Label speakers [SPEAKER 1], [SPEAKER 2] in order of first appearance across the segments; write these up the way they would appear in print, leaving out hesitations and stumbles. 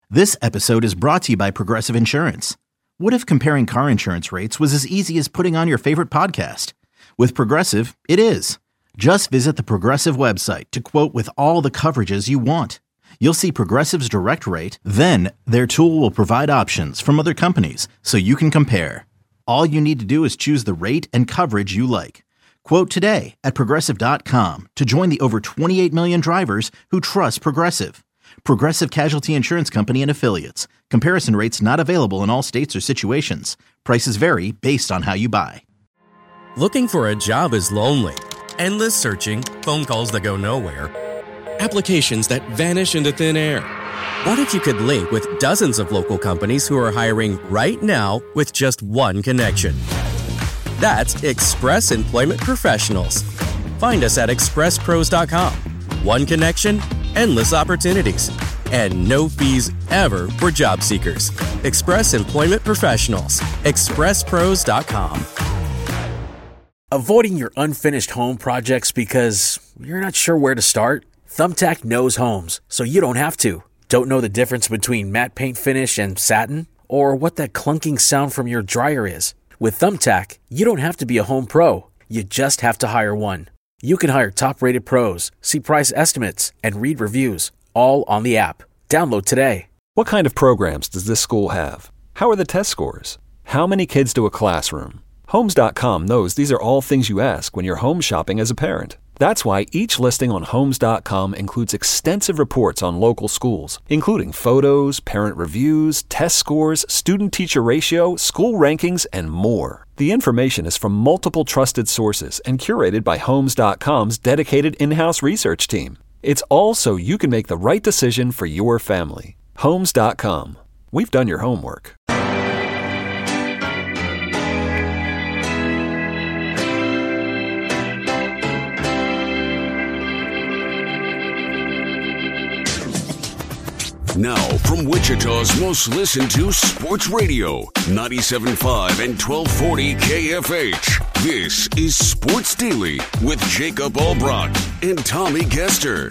[SPEAKER 1] This episode is brought to you by Progressive Insurance. What if comparing car insurance rates was as easy as putting on your favorite podcast? With Progressive, it is. Just visit the Progressive website to quote with all the coverages you want. You'll see Progressive's direct rate, then their tool will provide options from other companies so you can compare. All you need to do is choose the rate and coverage you like. Quote today at Progressive.com to join the over 28 million drivers who trust Progressive. Progressive Casualty Insurance Company and Affiliates. Comparison rates not available in all states or situations. Prices vary based on how you buy.
[SPEAKER 2] Looking for a job is lonely. Endless searching, phone calls that go nowhere, applications that vanish into thin air. What if you could link with dozens of local companies who are hiring right now with just one connection? That's Express Employment Professionals. Find us at expresspros.com. One connection, endless opportunities, and no fees ever for job seekers. Express Employment Professionals. expresspros.com.
[SPEAKER 3] Avoiding your unfinished home projects because you're not sure where to start? Thumbtack knows homes, so you don't have to. Don't know the difference between matte paint finish and satin? Or what that clunking sound from your dryer is? With Thumbtack, you don't have to be a home pro. You just have to hire one. You can hire top-rated pros, see price estimates, and read reviews, all on the app. Download today.
[SPEAKER 4] What kind of programs does this school have? How are the test scores? How many kids do a classroom? Homes.com knows these are all things you ask when you're home shopping as a parent. That's why each listing on Homes.com includes extensive reports on local schools, including photos, parent reviews, test scores, student-teacher ratio, school rankings, and more. The information is from multiple trusted sources and curated by Homes.com's dedicated in-house research team. It's all so you can make the right decision for your family. Homes.com. We've done your homework.
[SPEAKER 5] Now, from Wichita's most listened to sports radio, 97.5 and 1240 KFH. This is Sports Daily with Jacob Albrock and Tommy Kester.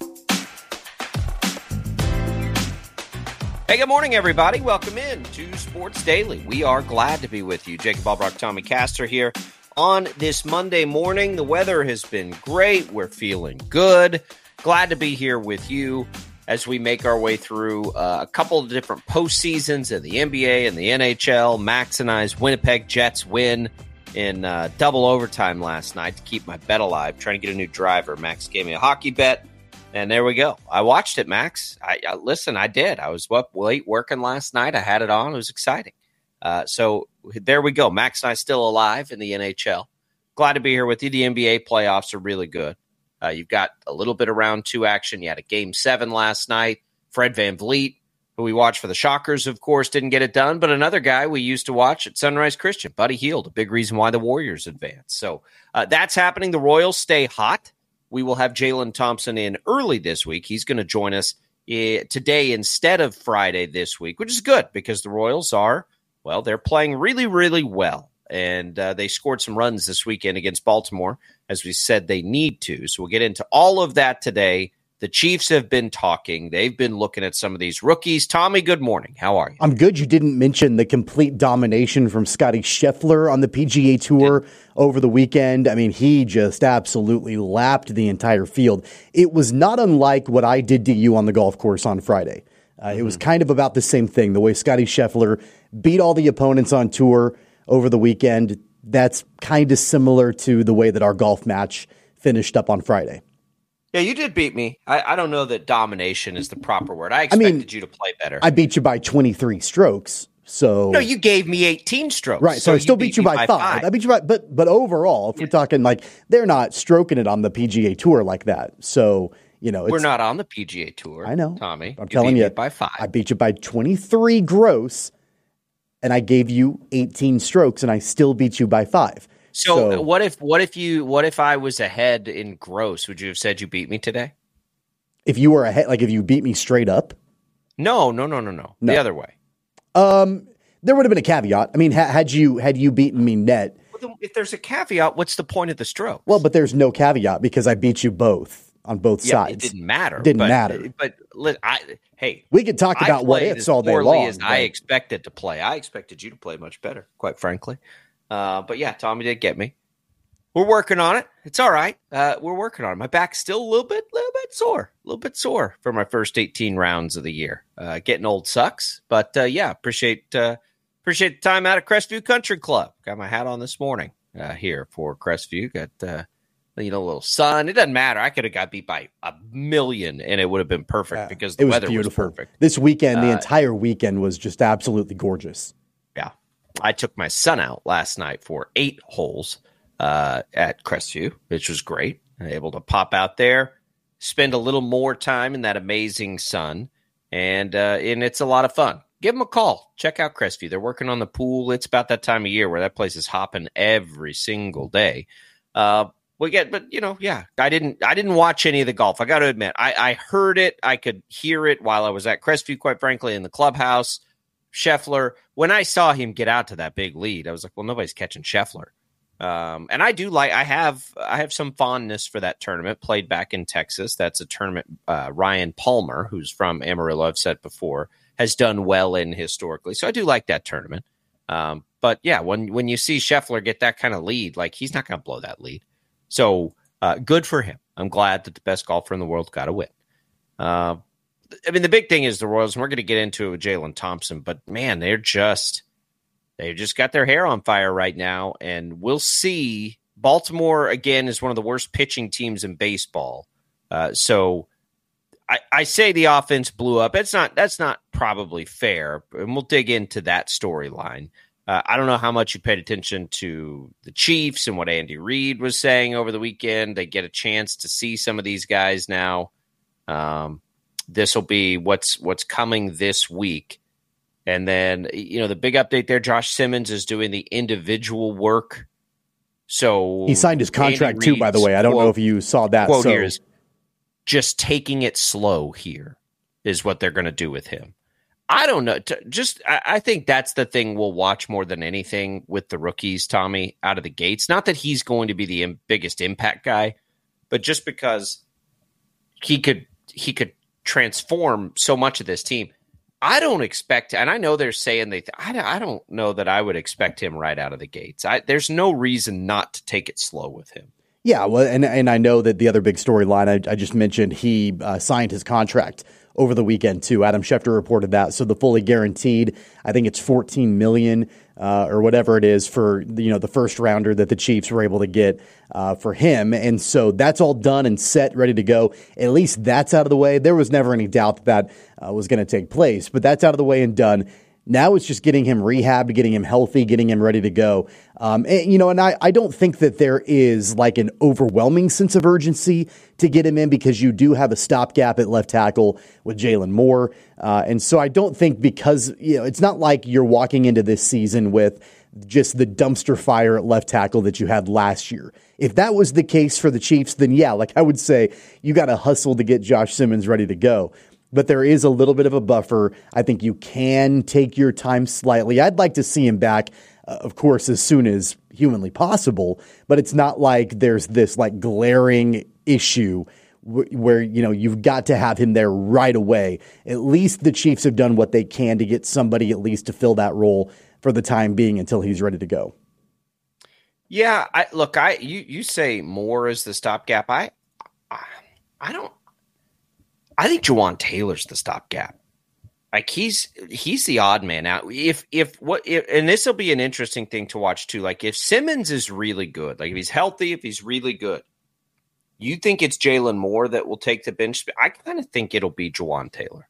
[SPEAKER 6] Hey, good morning, everybody. Welcome in to Sports Daily. We are glad to be with you. Jacob Albrock, Tommy Kester here on this Monday morning. The weather has been great. We're feeling good. Glad to be here with you as we make our way through a couple of different postseasons in the NBA and the NHL. Max and I's Winnipeg Jets win in double overtime last night to keep my bet alive, trying to get a new driver. Max gave me a hockey bet, and there we go. I watched it, Max. Listen, I did. I was up late working last night. I had it on. It was exciting. So there we go. Max and I still alive in the NHL. Glad to be here with you. The NBA playoffs are really good. You've got a little bit of round two action. You had a game 7 last night. Fred VanVleet, who we watched for the Shockers, of course, didn't get it done. But another guy we used to watch at Sunrise Christian, Buddy Hield, a big reason why the Warriors advanced. So that's happening. The Royals stay hot. We will have Jalen Thompson in early this week. He's going to join us today instead of Friday this week, which is good because the Royals are, well, they're playing really, really well. And they scored some runs this weekend against Baltimore, as we said they need to. So we'll get into all of that today. The Chiefs have been talking. They've been looking at some of these rookies. Tommy, good morning. How are you?
[SPEAKER 7] I'm good. You didn't mention the complete domination from Scotty Scheffler on the PGA Tour over the weekend. I mean, he just absolutely lapped the entire field. It was not unlike what I did to you on the golf course on Friday. It was kind of about the same thing, the way Scotty Scheffler beat all the opponents on tour over the weekend. That's kind of similar to the way that our golf match finished up on Friday.
[SPEAKER 6] Yeah, you did beat me. I don't know that domination is the proper word. I expected you to play better.
[SPEAKER 7] I beat you by 23 strokes. So
[SPEAKER 6] no, you gave me 18 strokes.
[SPEAKER 7] Right, so I still beat you by 5. I beat you by, but overall, if we're talking like they're not stroking it on the PGA Tour like that. So, you know,
[SPEAKER 6] we're not on the PGA Tour.
[SPEAKER 7] I know,
[SPEAKER 6] Tommy.
[SPEAKER 7] I'm telling you,
[SPEAKER 6] by 5.
[SPEAKER 7] I beat you by 23 gross. And I gave you 18 strokes, and I still beat you by 5.
[SPEAKER 6] So what if I was ahead in gross? Would you have said you beat me today?
[SPEAKER 7] If you were ahead, like if you beat me straight up?
[SPEAKER 6] No. The other way.
[SPEAKER 7] There would have been a caveat. I mean, had you beaten me net.
[SPEAKER 6] Well, if there's a caveat, what's the point of the stroke?
[SPEAKER 7] Well, but there's no caveat because I beat you both on both sides.
[SPEAKER 6] It didn't matter.
[SPEAKER 7] Didn't matter.
[SPEAKER 6] But
[SPEAKER 7] we could talk about what ifs all day long.
[SPEAKER 6] As I expected to play. I expected you to play much better, quite frankly. But yeah, Tommy did get me. We're working on it. It's all right. We're working on it. My back's still a little bit sore for my first 18 rounds of the year. Getting old sucks, but yeah, appreciate the time out at Crestview Country Club. Got my hat on this morning here for Crestview. Got a little sun. It doesn't matter. I could have got beat by a million, and it would have been perfect because the weather was perfect.
[SPEAKER 7] This weekend, the entire weekend was just absolutely gorgeous.
[SPEAKER 6] Yeah, I took my son out last night for 8 holes. At Crestview, which was great. Able to pop out there, spend a little more time in that amazing sun, and it's a lot of fun. Give them a call. Check out Crestview. They're working on the pool. It's about that time of year where that place is hopping every single day. I didn't watch any of the golf. I got to admit, I heard it. I could hear it while I was at Crestview, quite frankly, in the clubhouse. Scheffler, when I saw him get out to that big lead, I was like, well, nobody's catching Scheffler. And I do I have some fondness for that tournament. Played back in Texas. That's a tournament Ryan Palmer, who's from Amarillo, I've said before, has done well in historically. So I do like that tournament. But yeah, when you see Scheffler get that kind of lead, like, he's not going to blow that lead. So good for him. I'm glad that the best golfer in the world got a win. I mean, the big thing is the Royals, and we're going to get into it with Jalen Thompson, but man, they've just got their hair on fire right now, and we'll see. Baltimore, again, is one of the worst pitching teams in baseball. So I say the offense blew up. That's not probably fair, and we'll dig into that storyline. I don't know how much you paid attention to the Chiefs and what Andy Reid was saying over the weekend. They get a chance to see some of these guys now. This will be what's coming this week. And then, the big update there, Josh Simmons is doing the individual work. So
[SPEAKER 7] he signed his contract too, by the way. I don't know if you saw that.
[SPEAKER 6] Quote here is, just taking it slow here is what they're going to do with him. I don't know. I think that's the thing we'll watch more than anything with the rookies, Tommy, out of the gates. Not that he's going to be the biggest impact guy, but just because he could transform so much of this team. I don't expect, and I know they're saying I don't know that I would expect him right out of the gates. There's no reason not to take it slow with him.
[SPEAKER 7] Yeah, well, and I know that the other big storyline I just mentioned, he signed his contract over the weekend too. Adam Schefter reported that. So the fully guaranteed, I think it's $14 million or whatever it is for the first rounder that the Chiefs were able to get for him. And so that's all done and set, ready to go. At least that's out of the way. There was never any doubt that was going to take place, but that's out of the way and done. Now it's just getting him rehabbed, getting him healthy, getting him ready to go. And I don't think that there is like an overwhelming sense of urgency to get him in because you do have a stopgap at left tackle with Jalen Moore. And so I don't think because, it's not like you're walking into this season with just the dumpster fire at left tackle that you had last year. If that was the case for the Chiefs, then yeah, like I would say you got to hustle to get Josh Simmons ready to go. But there is a little bit of a buffer. I think you can take your time slightly. I'd like to see him back, of course, as soon as humanly possible. But it's not like there's this like glaring issue where you've got to have him there right away. At least the Chiefs have done what they can to get somebody at least to fill that role for the time being until he's ready to go.
[SPEAKER 6] Yeah, you say Moore is the stopgap. I don't. I think Jawan Taylor's the stopgap. Like he's the odd man out. And this will be an interesting thing to watch too. Like if Simmons is really good, like if he's healthy, if he's really good, you think it's Jalen Moore that will take the bench? I kind of think it'll be Jawan Taylor.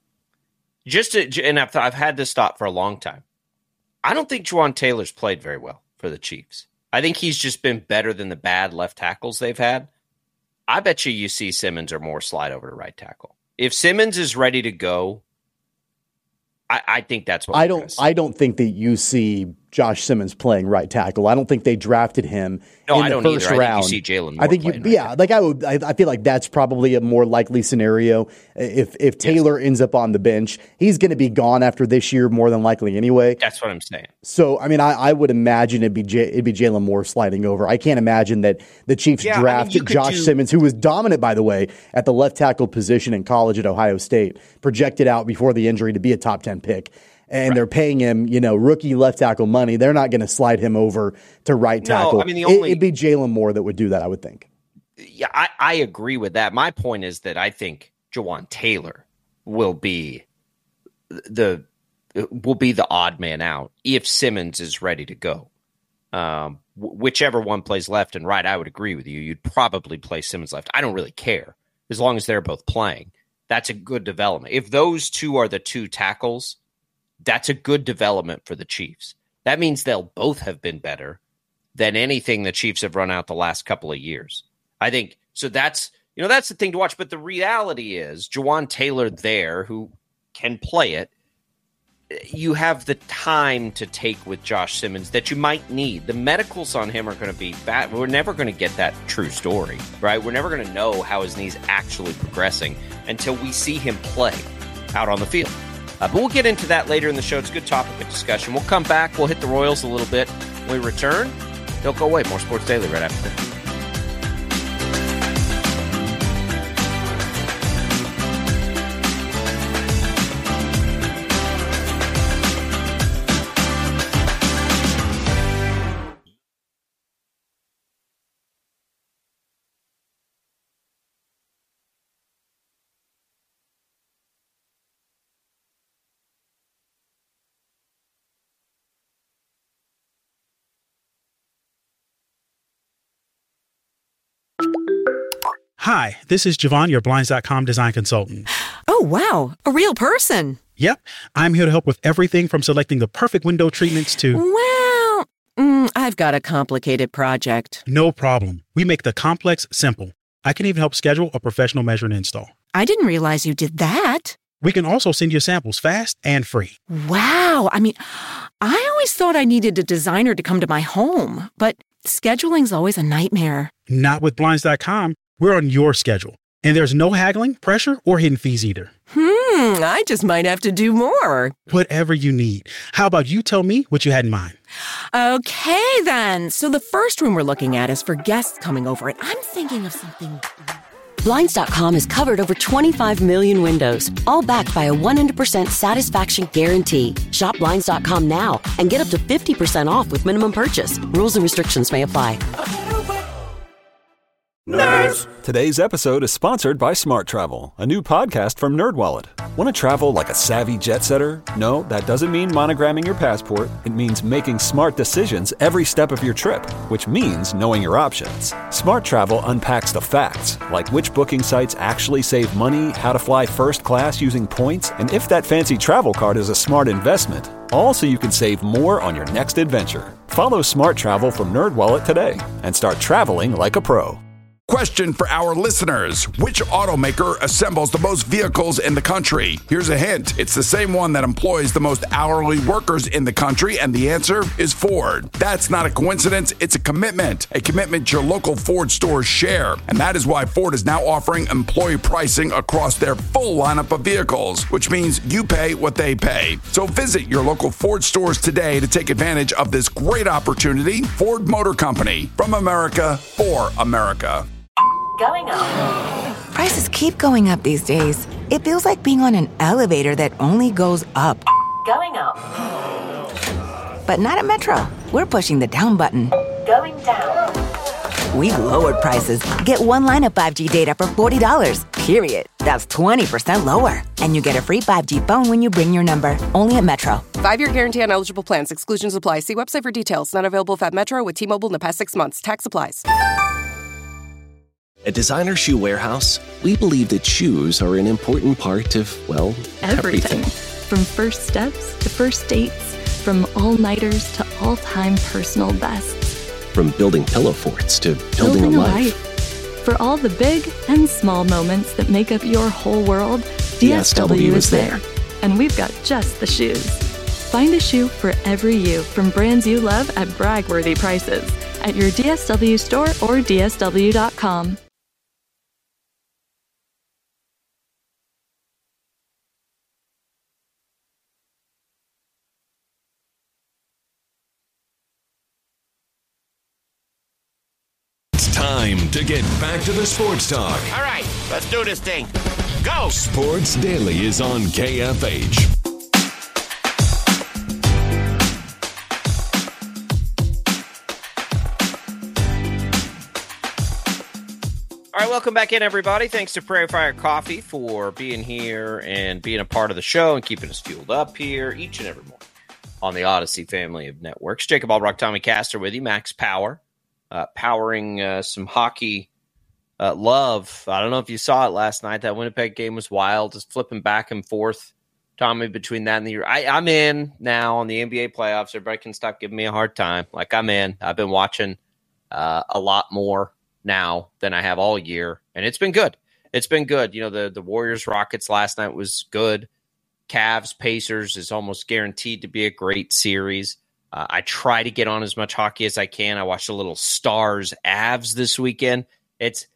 [SPEAKER 6] And I've had this thought for a long time. I don't think Jawan Taylor's played very well for the Chiefs. I think he's just been better than the bad left tackles they've had. I bet you see Simmons or Moore slide over to right tackle. If Simmons is ready to go, I think that's what
[SPEAKER 7] I don't think that you see Josh Simmons playing right tackle. I don't think they drafted him in the first round.
[SPEAKER 6] I think you see Jalen Moore.
[SPEAKER 7] I feel like that's probably a more likely scenario. If Taylor ends up on the bench, he's going to be gone after this year more than likely anyway.
[SPEAKER 6] That's what I'm saying.
[SPEAKER 7] So, I mean, I would imagine it'd be Jalen Moore sliding over. I can't imagine that the Chiefs draft Josh Simmons, who was dominant, by the way, at the left tackle position in college at Ohio State, projected out before the injury to be a top 10 pick. And they're paying him, rookie left tackle money. They're not going to slide him over to right tackle.
[SPEAKER 6] I mean,
[SPEAKER 7] it'd be Jalen Moore that would do that, I would think.
[SPEAKER 6] Yeah, I agree with that. My point is that I think Jawaan Taylor will be the odd man out if Simmons is ready to go. Whichever one plays left and right, I would agree with you. You'd probably play Simmons left. I don't really care as long as they're both playing. That's a good development. If those two are the two tackles, that's a good development for the Chiefs. That means they'll both have been better than anything the Chiefs have run out the last couple of years. I think so. That's the thing to watch. But the reality is, Jawaan Taylor there, who can play it, you have the time to take with Josh Simmons that you might need. The medicals on him are going to be bad. We're never going to get that true story, right? We're never going to know how his knee's actually progressing until we see him play out on the field. But we'll get into that later in the show. It's a good topic of discussion. We'll come back. We'll hit the Royals a little bit. When we return, don't go away. More Sports Daily right after this.
[SPEAKER 8] Hi, this is Javon, your Blinds.com design consultant.
[SPEAKER 9] Oh, wow. A real person.
[SPEAKER 8] Yep. I'm here to help with everything from selecting the perfect window treatments to...
[SPEAKER 9] Well, I've got a complicated project.
[SPEAKER 8] No problem. We make the complex simple. I can even help schedule a professional measure and install.
[SPEAKER 9] I didn't realize you did that.
[SPEAKER 8] We can also send you samples fast and free.
[SPEAKER 9] Wow. I mean, I always thought I needed a designer to come to my home, but scheduling's always a nightmare.
[SPEAKER 8] Not with Blinds.com. We're on your schedule, and there's no haggling, pressure, or hidden fees either.
[SPEAKER 9] I just might have to do more.
[SPEAKER 8] Whatever you need. How about you tell me what you had in mind?
[SPEAKER 9] Okay, then. So the first room we're looking at is for guests coming over, and I'm thinking of something...
[SPEAKER 10] Blinds.com has covered over 25 million windows, all backed by a 100% satisfaction guarantee. Shop Blinds.com now and get up to 50% off with minimum purchase. Rules and restrictions may apply.
[SPEAKER 4] Nerds! Today's episode is sponsored by Smart Travel, a new podcast from NerdWallet. Want to travel like a savvy jet setter? No, that doesn't mean monogramming your passport. It means making smart decisions every step of your trip, which means knowing your options. Smart Travel unpacks the facts, like which booking sites actually save money, how to fly first class using points, and if that fancy travel card is a smart investment. All so you can save more on your next adventure. Follow Smart Travel from NerdWallet today and start traveling like a pro.
[SPEAKER 11] Question for our listeners. Which automaker assembles the most vehicles in the country? Here's a hint. It's the same one that employs the most hourly workers in the country, and the answer is Ford. That's not a coincidence. It's a commitment your local Ford stores share. And that is why Ford is now offering employee pricing across their full lineup of vehicles, which means you pay what they pay. So visit your local Ford stores today to take advantage of this great opportunity. Ford Motor Company, from America for America.
[SPEAKER 12] Going up. Prices keep going up these days. It feels like being on an elevator that only goes up. Going up. But not at Metro. We're pushing the down button. Going down. We've lowered prices. Get one line of 5G data for $40, period. That's 20% lower. And you get a free 5G phone when you bring your number. Only at Metro.
[SPEAKER 13] 5-year guarantee on eligible plans. Exclusions apply. See website for details. Not available if at Metro with T-Mobile in the past 6 months. Tax applies.
[SPEAKER 14] At Designer Shoe Warehouse, we believe that shoes are an important part of, well, everything.
[SPEAKER 15] From first steps to first dates, from all-nighters to all-time personal bests.
[SPEAKER 14] From building pillow forts to building a life.
[SPEAKER 15] For all the big and small moments that make up your whole world, DSW is there. And we've got just the shoes. Find a shoe for every you from brands you love at brag-worthy prices at your DSW store or DSW.com.
[SPEAKER 5] Time to get back to the sports talk.
[SPEAKER 16] All right, let's do this thing. Go!
[SPEAKER 5] Sports Daily is on KFH.
[SPEAKER 6] All right, welcome back in, everybody. Thanks to Prairie Fire Coffee for being here and being a part of the show and keeping us fueled up here each and every morning on the Odyssey family of networks. Jacob Albrock, Tommy Castor with you, Max Power. Powering some hockey love. I don't know if you saw it last night. That Winnipeg game was wild, just flipping back and forth, Tommy, between that and the year. I'm in now on the NBA playoffs. Everybody can stop giving me a hard time. Like, I'm in. I've been watching a lot more now than I have all year, and it's been good. It's been good. You know, the Warriors-Rockets last night was good. Cavs-Pacers is almost guaranteed to be a great series. I try to get on as much hockey as I can. I watched a little Stars Avs this weekend. It's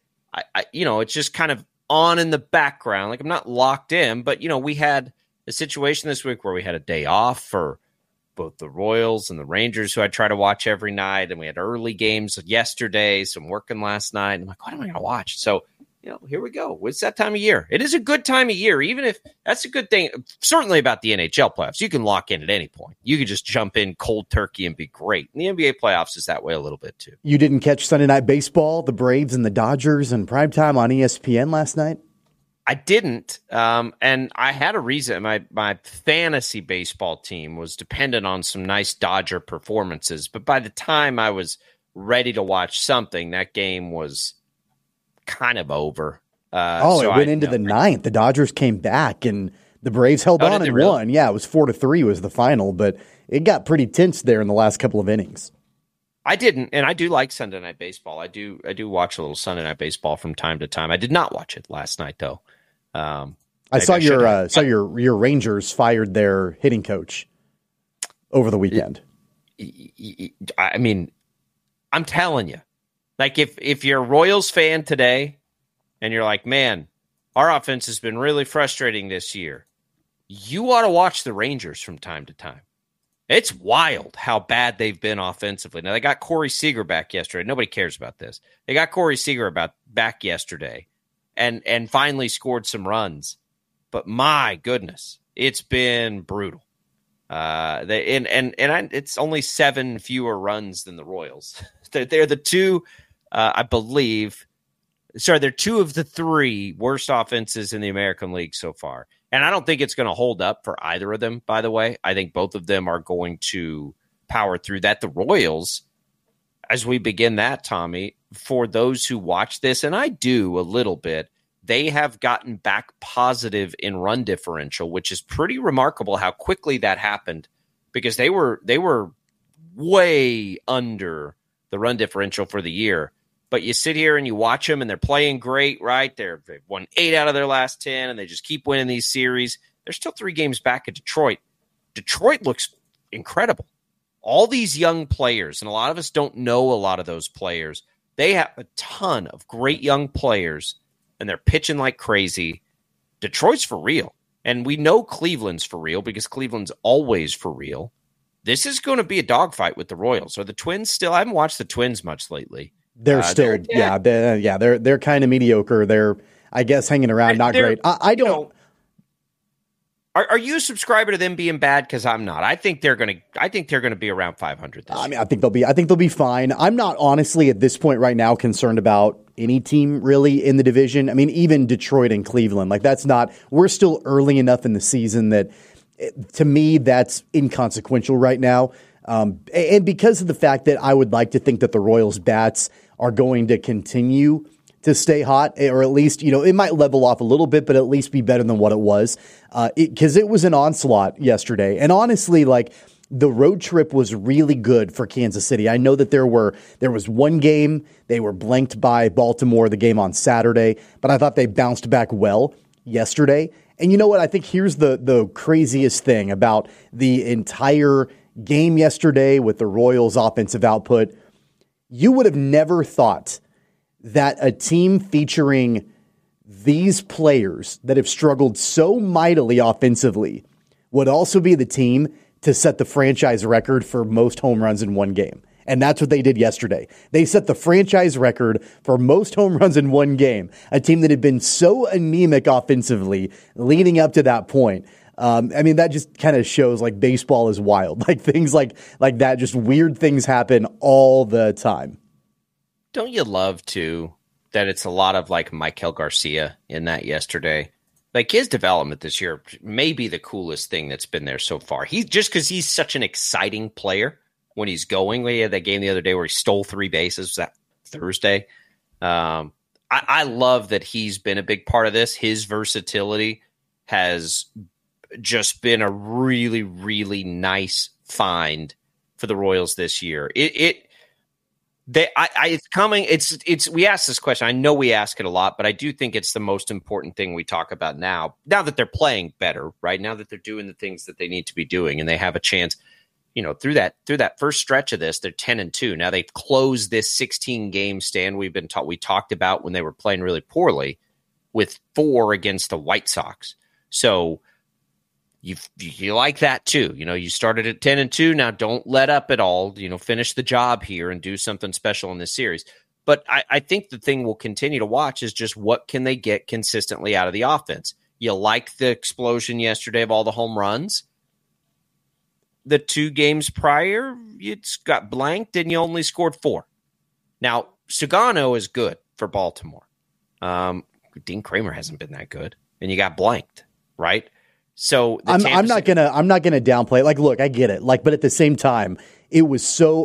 [SPEAKER 6] just kind of on in the background. Like, I'm not locked in, but, we had a situation this week where we had a day off for both the Royals and the Rangers, who I try to watch every night. And we had early games yesterday, some working last night. I'm like, what am I going to watch? So, here we go. It's that time of year. It is a good time of year, even if that's a good thing. Certainly about the NHL playoffs. You can lock in at any point. You can just jump in cold turkey and be great. And the NBA playoffs is that way a little bit too.
[SPEAKER 7] You didn't catch Sunday Night Baseball, the Braves and the Dodgers in primetime on ESPN last night?
[SPEAKER 6] I didn't. And I had a reason. My fantasy baseball team was dependent on some nice Dodger performances. But by the time I was ready to watch something, that game was kind of over.
[SPEAKER 7] It went into the ninth. The Dodgers came back and the Braves held on and won. Yeah, it was 4-3 was the final, but it got pretty tense there in the last couple of innings.
[SPEAKER 6] I didn't, and I do like Sunday Night Baseball. I do watch a little Sunday Night Baseball from time to time. I did not watch it last night though.
[SPEAKER 7] I saw your Rangers fired their hitting coach over the weekend.
[SPEAKER 6] I mean, I'm telling you. Like, if you're a Royals fan today and you're like, man, our offense has been really frustrating this year, you ought to watch the Rangers from time to time. It's wild how bad they've been offensively. Now, they got Corey Seager back yesterday. Nobody cares about this. They got Corey Seager back yesterday and finally scored some runs. But my goodness, it's been brutal. It's only 7 fewer runs than the Royals. They're the two, I believe. Sorry, they're 2 of the 3 worst offenses in the American League so far. And I don't think it's going to hold up for either of them, by the way. I think both of them are going to power through that. The Royals, as we begin that, Tommy, for those who watch this, and I do a little bit, they have gotten back positive in run differential, which is pretty remarkable how quickly that happened, because they were way under the run differential for the year. But you sit here and you watch them, and they're playing great, right? They've won 8 out of their last 10, and they just keep winning these series. They're still 3 games back at Detroit. Detroit looks incredible. All these young players, and a lot of us don't know a lot of those players. They have a ton of great young players, and they're pitching like crazy. Detroit's for real. And we know Cleveland's for real because Cleveland's always for real. This is going to be a dogfight with the Royals. Are the Twins still? I haven't watched the Twins much lately.
[SPEAKER 7] They're still, they're kind of mediocre. They're, I guess, hanging around, not great. I don't.
[SPEAKER 6] Are you a subscriber to them being bad? Because I'm not. I think they're going to be around 500 this year.
[SPEAKER 7] I think they'll be fine. I'm not honestly at this point right now concerned about any team really in the division. I mean, even Detroit and Cleveland, like that's not. We're still early enough in the season that, to me, that's inconsequential right now. And because of the fact that I would like to think that the Royals bats are going to continue to stay hot, or at least, it might level off a little bit, but at least be better than what it was. Because it was an onslaught yesterday. And honestly, like, the road trip was really good for Kansas City. I know that there was one game, they were blanked by Baltimore, the game on Saturday, but I thought they bounced back well yesterday. And you know what? I think here's the craziest thing about the entire game yesterday with the Royals' offensive output. You would have never thought that a team featuring these players that have struggled so mightily offensively would also be the team to set the franchise record for most home runs in one game. And that's what they did yesterday. They set the franchise record for most home runs in one game. A team that had been so anemic offensively leading up to that point. That just kind of shows like baseball is wild. Like things like that, just weird things happen all the time.
[SPEAKER 6] Don't you love, too, that it's a lot of like Michael Garcia in that yesterday? Like his development this year may be the coolest thing that's been there so far. Just because he's such an exciting player when he's going. We had that game the other day where he stole 3 bases. Was that Thursday? I love that he's been a big part of this. His versatility has just been a really, really nice find for the Royals this year. It's coming. It's. We ask this question. I know we ask it a lot, but I do think it's the most important thing we talk about now. Now that they're playing better, right? Now that they're doing the things that they need to be doing, and they have a chance. Through that first stretch of this, they're 10-2. Now they've closed this 16-game stand we talked about when they were playing really poorly, with 4 against the White Sox. So you like that too. You started at 10-2. Now don't let up at all. Finish the job here and do something special in this series. But I think the thing we'll continue to watch is just what can they get consistently out of the offense. You like the explosion yesterday of all the home runs. The 2 games prior, you got blanked and you only scored 4. Now, Sugano is good for Baltimore. Dean Kramer hasn't been that good, and you got blanked, right? So
[SPEAKER 7] I'm not gonna downplay it. Like, look, I get it. Like, but at the same time, it was so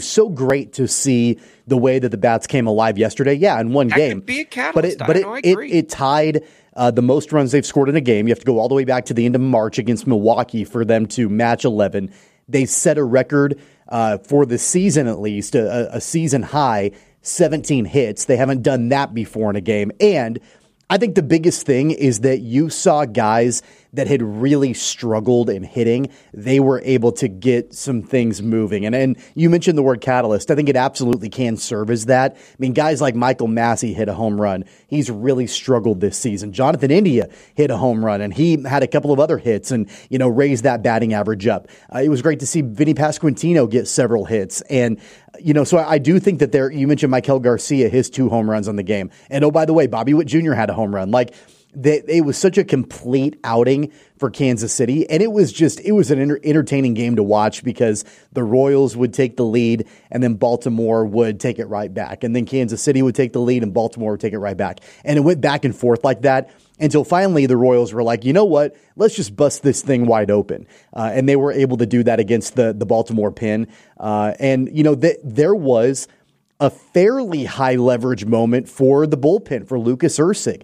[SPEAKER 7] great to see the way that the bats came alive yesterday. Yeah, in one game,
[SPEAKER 6] could be a catalyst.
[SPEAKER 7] But it tied the most runs they've scored in a game. You have to go all the way back to the end of March against Milwaukee for them to match 11. They set a record for the season, at least a season high, 17 hits. They haven't done that before in a game. And I think the biggest thing is that you saw guys that had really struggled in hitting. They were able to get some things moving. And you mentioned the word catalyst. I think it absolutely can serve as that. I mean, guys like Michael Massey hit a home run. He's really struggled this season. Jonathan India hit a home run, and he had a couple of other hits and, raised that batting average up. It was great to see Vinny Pasquantino get several hits. And, so I do think that you mentioned Michael Garcia, his 2 home runs on the game. And, oh, by the way, Bobby Witt Jr. had a home run. Like, it was such a complete outing for Kansas City, and it was an entertaining game to watch because the Royals would take the lead, and then Baltimore would take it right back, and then Kansas City would take the lead, and Baltimore would take it right back, and it went back and forth like that until finally the Royals were like, you know what, let's just bust this thing wide open, and they were able to do that against the Baltimore pen, and there was a fairly high leverage moment for the bullpen for Lucas Erceg.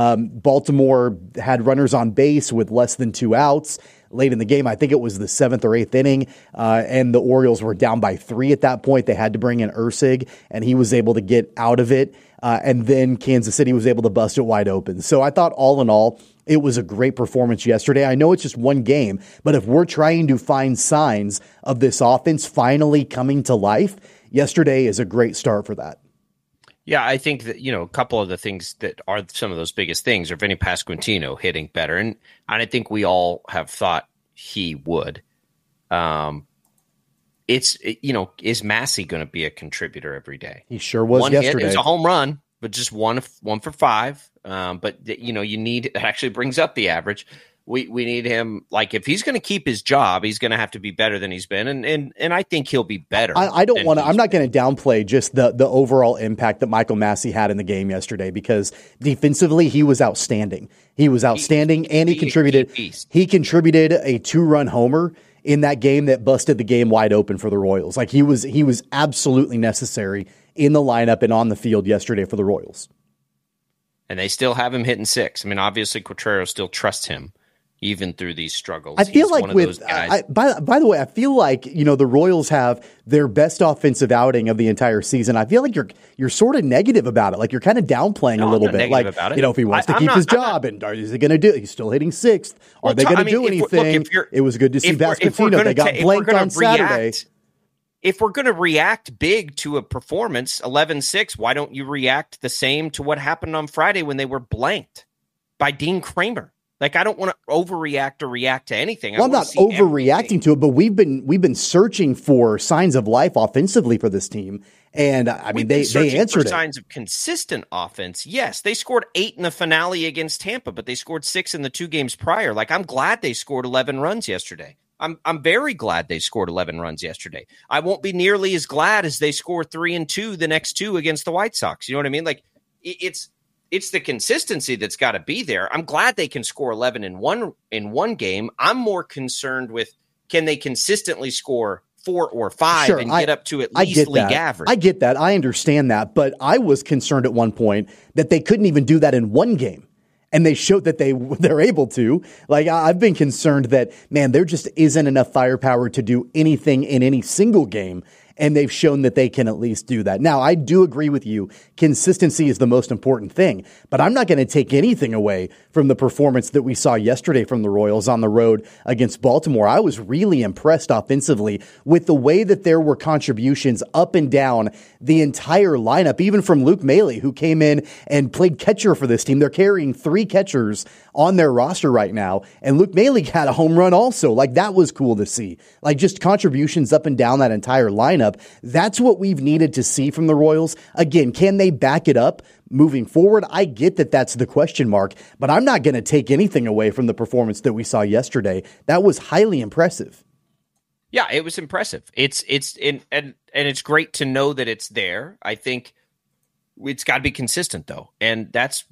[SPEAKER 7] Baltimore had runners on base with less than 2 outs late in the game. I think it was the 7th or 8th inning, and the Orioles were down by 3 at that point. They had to bring in Erceg, and he was able to get out of it. And then Kansas City was able to bust it wide open. So I thought all in all, it was a great performance yesterday. I know it's just one game, but if we're trying to find signs of this offense finally coming to life, yesterday is a great start for that.
[SPEAKER 6] Yeah, I think that, a couple of the things that are some of those biggest things are Vinny Pasquantino hitting better. And I think we all have thought he would. Is Massey going to be a contributor every day?
[SPEAKER 7] He sure was yesterday.
[SPEAKER 6] It was a home run, but just one for 5. But you need, it actually brings up the average. We need him, like, if he's going to keep his job, he's going to have to be better than he's been, and I think he'll be better.
[SPEAKER 7] I'm not going to downplay just the overall impact that Michael Massey had in the game yesterday, because defensively he was outstanding. He was outstanding, and he contributed. He contributed a 2-run homer in that game that busted the game wide open for the Royals. Like, he was absolutely necessary in the lineup and on the field yesterday for the Royals.
[SPEAKER 6] And they still have him hitting 6. I mean, obviously Quatrero still trusts him. even through these struggles.
[SPEAKER 7] I feel
[SPEAKER 6] He's
[SPEAKER 7] like
[SPEAKER 6] one of those guys.
[SPEAKER 7] By the way, I feel like, the Royals have their best offensive outing of the entire season. I feel like you're sort of negative about it. Like you're kind of downplaying a little bit. Like, if he wants to keep his job is he going to do it? He's still hitting sixth. Are they going to do anything? It was good to see Vasquentino. They got blanked on Saturday.
[SPEAKER 6] If we're going to react big to a performance, 11-6, why don't you react the same to what happened on Friday when they were blanked by Dean Kramer? Like, I don't want to overreact or react to anything.
[SPEAKER 7] Well, I'm not overreacting to it, but we've been searching for signs of life offensively for this team, and they answered it.
[SPEAKER 6] Signs of consistent offense. Yes, they scored 8 in the finale against Tampa, but they scored 6 in the 2 games prior. Like, I'm glad they scored 11 runs yesterday. I'm very glad they scored 11 runs yesterday. I won't be nearly as glad as they score 3 and 2 the next 2 against the White Sox. You know what I mean? Like, it's the consistency that's got to be there. I'm glad they can score 11 in one game. I'm more concerned with, can they consistently score 4 or 5 and get up to at least league average?
[SPEAKER 7] I get that. I understand that. But I was concerned at one point that they couldn't even do that in one game. And they showed that they're able to. Like, I've been concerned that, man, there just isn't enough firepower to do anything in any single game. And they've shown that they can at least do that. Now, I do agree with you. Consistency is the most important thing. But I'm not going to take anything away from the performance that we saw yesterday from the Royals on the road against Baltimore. I was really impressed offensively with the way that there were contributions up and down the entire lineup, even from Luke Maile, who came in and played catcher for this team. They're carrying 3 catchers on their roster right now. And Luke Maile had a home run also. Like, that was cool to see. Like, just contributions up and down that entire lineup. That's what we've needed to see from the Royals. Again, can they back it up moving forward? I get that that's the question mark, but I'm not going to take anything away from the performance that we saw yesterday. That was highly impressive.
[SPEAKER 6] Yeah, it was impressive. It's it's great to know that it's there. I think it's got to be consistent though, and that's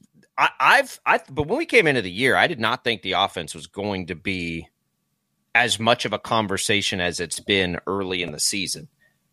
[SPEAKER 6] but when we came into the year, I did not think the offense was going to be as much of a conversation as it's been early in the season.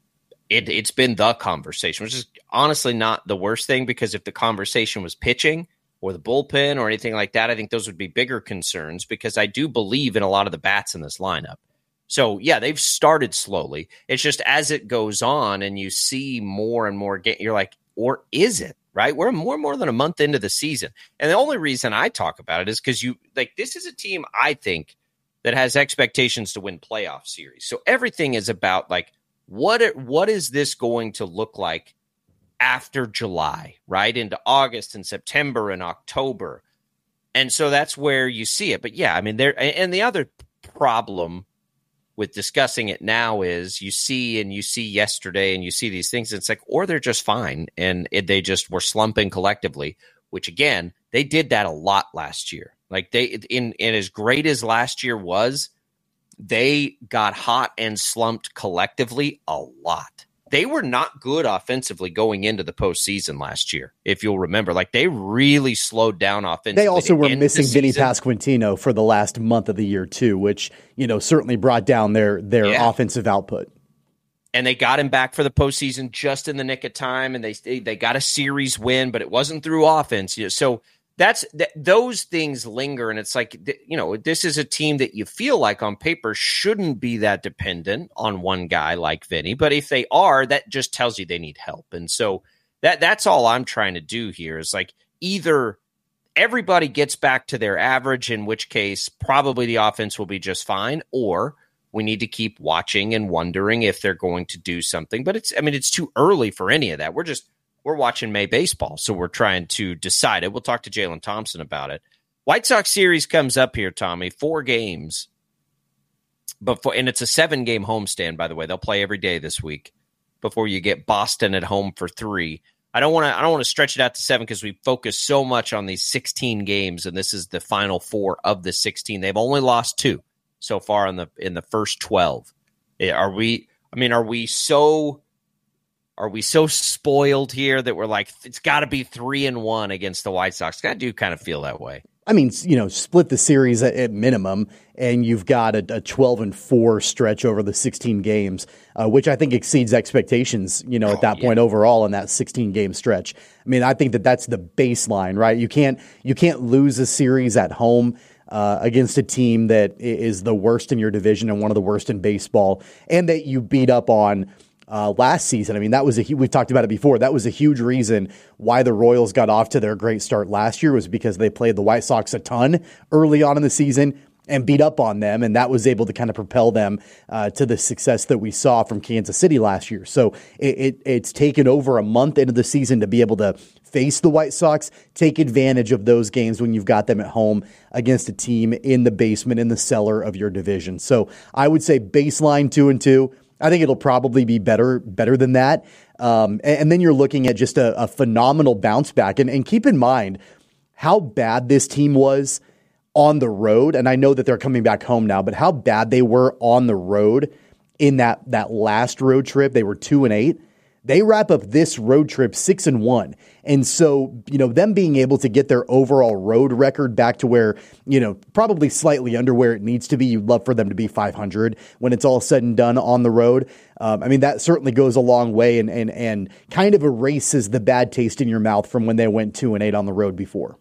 [SPEAKER 6] It's been the conversation, which is honestly not the worst thing, because if the conversation was pitching or the bullpen or anything like that, I think those would be bigger concerns, because I do believe in a lot of the bats in this lineup. So, yeah, they've started slowly. It's just as it goes on and you see more and more, you're like, or is it, right? We're more than a month into the season. And the only reason I talk about it is because this is a team, I think, that has expectations to win playoff series. So everything is about, like, what is this going to look like after July, right? Into August and September and October. And so that's where you see it. But yeah, I mean, and the other problem with discussing it now is you see yesterday and you see these things. It's like, or they're just fine. And they just were slumping collectively, which again, they did that a lot last year. Like in as great as last year was, they got hot and slumped collectively a lot. They were not good offensively going into the postseason last year, if you'll remember. Like, they really slowed down offensively.
[SPEAKER 7] They also were missing Vinny Pasquantino for the last month of the year, too, which, certainly brought down their offensive output.
[SPEAKER 6] And they got him back for the postseason just in the nick of time, and they got a series win, but it wasn't through offense. So those things linger, and it's like, this is a team that you feel like on paper shouldn't be that dependent on one guy like Vinny, but if they are, that just tells you they need help. And so that's all I'm trying to do here is, like, either everybody gets back to their average, in which case probably the offense will be just fine, or we need to keep watching and wondering if they're going to do something. But it's too early for any of that. We're watching May baseball, so we're trying to decide it. We'll talk to Jalen Thompson about it. White Sox series comes up here, Tommy, 4 games. And it's a 7-game homestand, by the way. They'll play every day this week before you get Boston at home for 3. I don't want to stretch it out to 7 because we focus so much on these 16 games, and this is the final 4 of the 16. They've only lost 2 so far in the first 12. Are we so spoiled here that we're like, it's got to be 3-1 against the White Sox? I do kind of feel that way.
[SPEAKER 7] I mean, split the series at minimum, and you've got a 12-4 stretch over the 16 games, which I think exceeds expectations, at that point overall in that 16-game stretch. I mean, I think that's the baseline, right? You can't lose a series at home. against a team that is the worst in your division and one of the worst in baseball, and that you beat up on last season. I mean, that was we've talked about it before. That was a huge reason why the Royals got off to their great start last year, was because they played the White Sox a ton early on in the season and beat up on them, and that was able to kind of propel them to the success that we saw from Kansas City last year. So it's taken over a month into the season to be able to face the White Sox, take advantage of those games when you've got them at home against a team in the basement, in the cellar of your division. So I would say baseline 2-2. I think it'll probably be better than that. And then you're looking at just a phenomenal bounce back. And keep in mind how bad this team was on the road. And I know that they're coming back home now, but how bad they were on the road in that last road trip. They were 2-8. They wrap up this road trip 6-1. And so, them being able to get their overall road record back to where, probably slightly under where it needs to be. You'd love for them to be 500 when it's all said and done on the road. That certainly goes a long way and kind of erases the bad taste in your mouth from when they went 2-8 on the road before.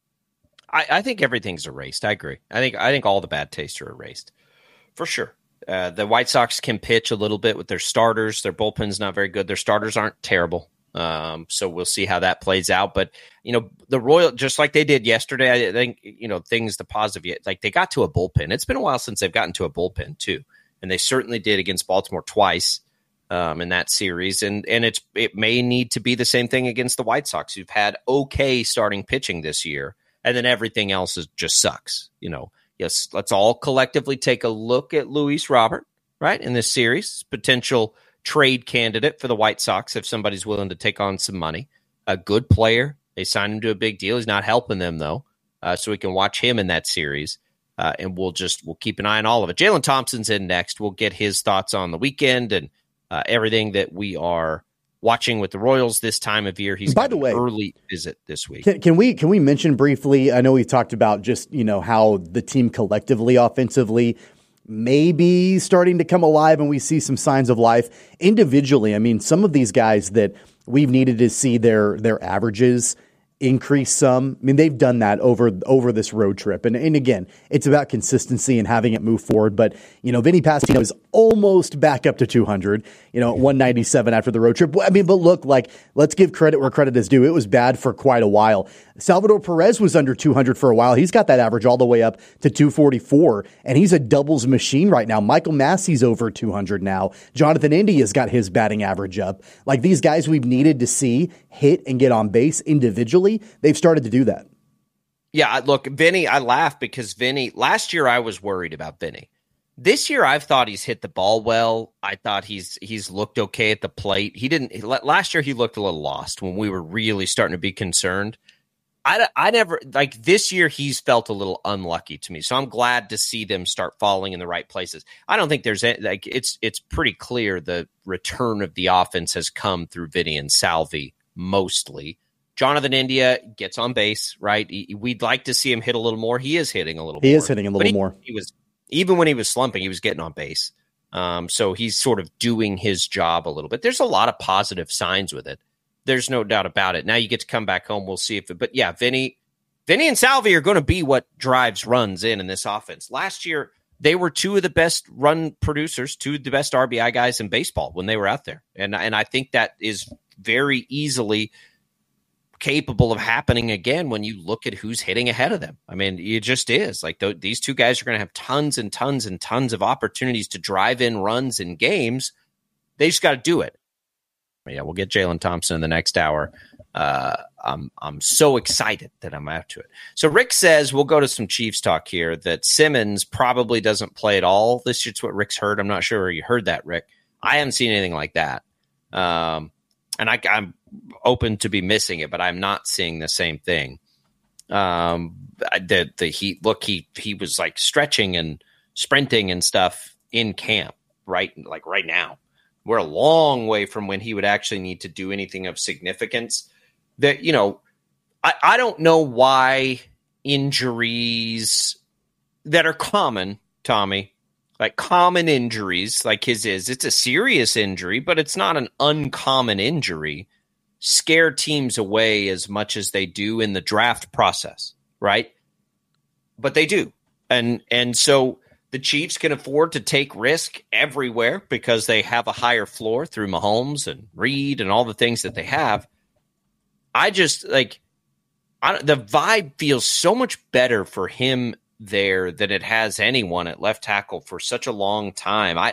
[SPEAKER 6] I think everything's erased. I agree. I think all the bad tastes are erased for sure. The White Sox can pitch a little bit with their starters. Their bullpen's not very good. Their starters aren't terrible. So we'll see how that plays out. But, the Royals, just like they did yesterday, I think, things the positive, like they got to a bullpen. It's been a while since they've gotten to a bullpen too. And they certainly did against Baltimore twice in that series. And it may need to be the same thing against the White Sox, who've had okay starting pitching this year. And then everything else just sucks, Yes, let's all collectively take a look at Luis Robert, right, in this series, potential trade candidate for the White Sox if somebody's willing to take on some money. A good player. They signed him to a big deal. He's not helping them, though, so we can watch him in that series, and we'll keep an eye on all of it. Jalen Thompson's in next. We'll get his thoughts on the weekend and everything that we are watching with the Royals this time of year. He's got an early visit this week.
[SPEAKER 7] Can we mention briefly, I know we've talked about just, how the team collectively offensively may be starting to come alive and we see some signs of life. Individually, some of these guys that we've needed to see their averages increase some. They've done that over this road trip. And again, it's about consistency and having it move forward. But, Vinny Pasquantino is almost back up to 200, at 197 after the road trip. But look, let's give credit where credit is due. It was bad for quite a while. Salvador Perez was under 200 for a while. He's got that average all the way up to 244, and he's a doubles machine right now. Michael Massey's over 200 now. Jonathan India's got his batting average up. Like, these guys we've needed to see hit and get on base individually, they've started to do that.
[SPEAKER 6] Yeah, look, Vinny, I laugh because Vinny, last year I was worried about Vinny. This year I've thought he's hit the ball well. I thought he's looked okay at the plate. Last year he looked a little lost when we were really starting to be concerned. I never, this year he's felt a little unlucky to me. So I'm glad to see them start falling in the right places. I don't think there's it's pretty clear the return of the offense has come through Vinny and Salvi mostly. Jonathan India gets on base, right? We'd like to see him hit a little more. He is hitting a little more.
[SPEAKER 7] He is hitting a little more.
[SPEAKER 6] Even when he was slumping, he was getting on base. So he's sort of doing his job a little bit. There's a lot of positive signs with it. There's no doubt about it. Now you get to come back home. We'll see if but yeah, Vinny and Salvi are going to be what drives runs in this offense. Last year, they were two of the best run producers, two of the best RBI guys in baseball when they were out there. And I think that is very easily capable of happening again when you look at who's hitting ahead of them. It just is. These two guys are going to have tons and tons and tons of opportunities to drive in runs in games. They just got to do it. Yeah, we'll get Jalen Thompson in the next hour. I'm so excited that I'm out to it. So Rick says, we'll go to some Chiefs talk here, that Simmons probably doesn't play at all this year. It's what Rick's heard. I'm not sure where you heard that, Rick. I haven't seen anything like that. And I'm open to be missing it, but I'm not seeing the same thing. He was stretching and sprinting and stuff in camp, right? Right now. We're a long way from when he would actually need to do anything of significance. That, I don't know why injuries that are common, Tommy, common injuries like his it's a serious injury, but it's not an uncommon injury, scare teams away as much as they do in the draft process, right? But they do. And so the Chiefs can afford to take risk everywhere because they have a higher floor through Mahomes and Reed and all the things that they have. I just the vibe feels so much better for him there than it has anyone at left tackle for such a long time.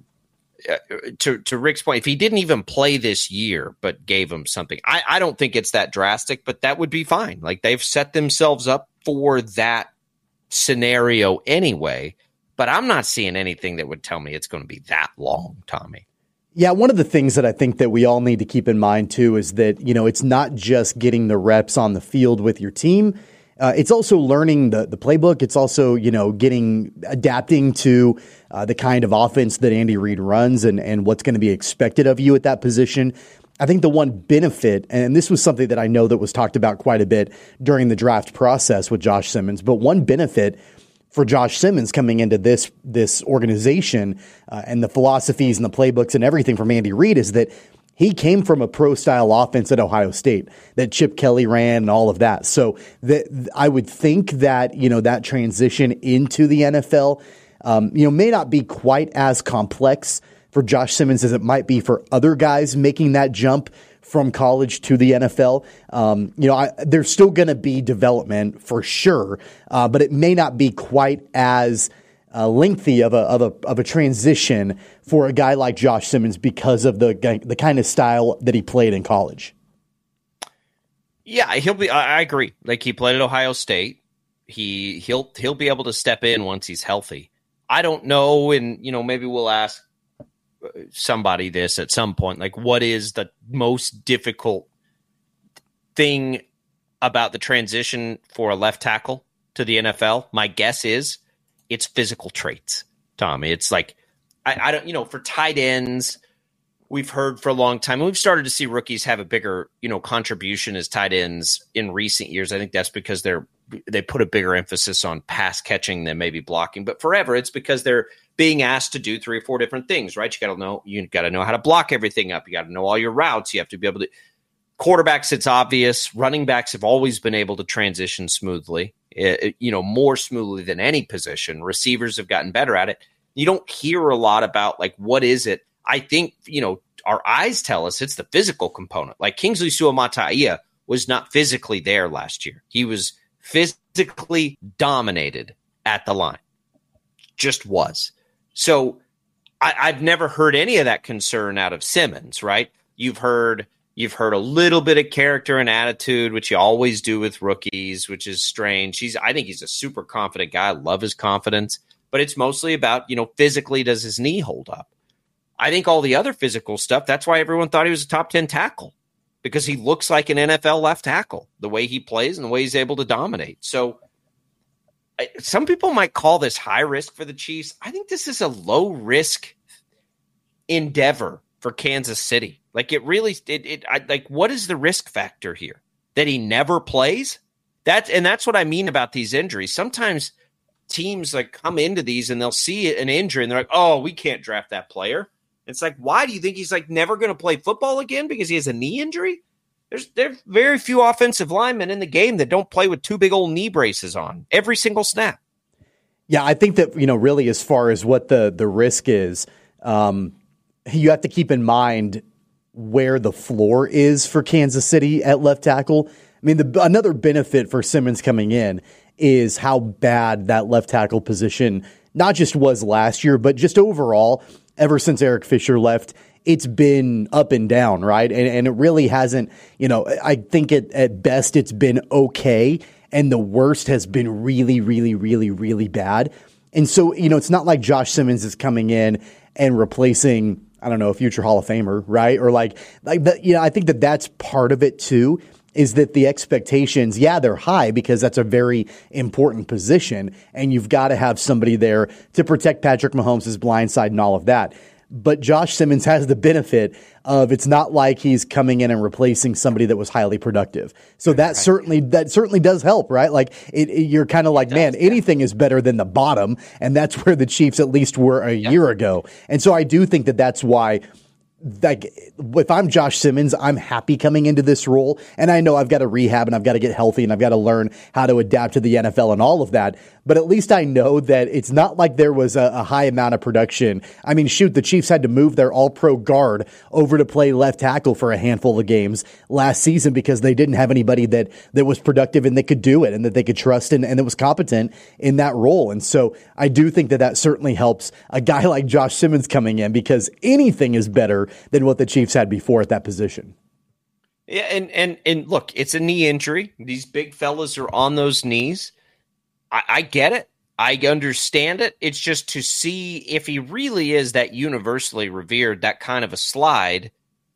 [SPEAKER 6] To Rick's point, if he didn't even play this year but gave him something, I don't think it's that drastic, but that would be fine. Like, they've set themselves up for that scenario anyway, but I'm not seeing anything that would tell me it's going to be that long, Tommy.
[SPEAKER 7] Yeah, one of the things that I think that we all need to keep in mind, too, is that, it's not just getting the reps on the field with your team. It's also learning the playbook. It's also, adapting to the kind of offense that Andy Reid runs and what's going to be expected of you at that position. I think the one benefit, and this was something that I know that was talked about quite a bit during the draft process with Josh Simmons, but one benefit for Josh Simmons coming into this organization and the philosophies and the playbooks and everything from Andy Reid is that he came from a pro-style offense at Ohio State that Chip Kelly ran and all of that. So I would think that, that transition into the NFL, may not be quite as complex for Josh Simmons as it might be for other guys making that jump from college to the NFL. There's still going to be development for sure, but it may not be quite as lengthy of a transition for a guy like Josh Simmons because of the kind of style that he played in college.
[SPEAKER 6] Yeah, I agree. Like, he played at Ohio State. He'll be able to step in once he's healthy. I don't know, and maybe we'll ask somebody this at some point. Like, what is the most difficult thing about the transition for a left tackle to the NFL? My guess is it's physical traits, Tommy. It's like, I don't, for tight ends, we've heard for a long time, we've started to see rookies have a bigger, contribution as tight ends in recent years. I think that's because they put a bigger emphasis on pass catching than maybe blocking. But forever, it's because they're being asked to do 3 or 4 different things, right? You got to know how to block everything up. You got to know all your routes. You have to be able to. Quarterbacks, it's obvious. Running backs have always been able to transition smoothly, more smoothly than any position. Receivers have gotten better at it. You don't hear a lot about, like, what is it? I think, our eyes tell us it's the physical component. Like, Kingsley Suamataia was not physically there last year. He was physically dominated at the line. Just was. So I've never heard any of that concern out of Simmons, right? You've heard a little bit of character and attitude, which you always do with rookies, which is strange. I think he's a super confident guy. I love his confidence, but it's mostly about, physically, does his knee hold up? I think all the other physical stuff, that's why everyone thought he was a top 10 tackle, because he looks like an NFL left tackle, the way he plays and the way he's able to dominate. So some people might call this high risk for the Chiefs. I think this is a low risk endeavor for Kansas City. Like, it really, what is the risk factor here? That he never plays? That's what I mean about these injuries. Sometimes teams come into these and they'll see an injury and they're like, oh, we can't draft that player. It's like, why do you think he's never going to play football again because he has a knee injury? There's very few offensive linemen in the game that don't play with 2 big old knee braces on every single snap.
[SPEAKER 7] Yeah, I think that, really as far as what the risk is, you have to keep in mind where the floor is for Kansas City at left tackle. I mean, another benefit for Simmons coming in is how bad that left tackle position not just was last year, but just overall, ever since Eric Fisher left, it's been up and down, right? And it really hasn't, I think at best it's been okay, and the worst has been really, really, really, really bad. And so, it's not like Josh Simmons is coming in and replacing, I don't know, a future Hall of Famer, right? Or I think that's part of it too, is that the expectations, they're high because that's a very important position, and you've got to have somebody there to protect Patrick Mahomes' blind side and all of that. But Josh Simmons has the benefit of, it's not like he's coming in and replacing somebody that was highly productive. So that certainly does help, right? Like you're kind of like, man, anything is better than the bottom, and that's where the Chiefs at least were a year ago. And so I do think that that's why like, if I'm Josh Simmons, I'm happy coming into this role. And I know I've got to rehab and I've got to get healthy and I've got to learn how to adapt to the NFL and all of that. But at least I know that it's not like there was a high amount of production. I mean, shoot, the Chiefs had to move their all-pro guard over to play left tackle for a handful of games last season because they didn't have anybody that was productive and that could do it and that they could trust and that was competent in that role. And so I do think that certainly helps a guy like Josh Simmons coming in, because anything is better than what the Chiefs had before at that position.
[SPEAKER 6] Yeah, and look, it's a knee injury. These big fellas are on those knees. I get it. I understand it. It's just to see if he really is that universally revered, that kind of a slide.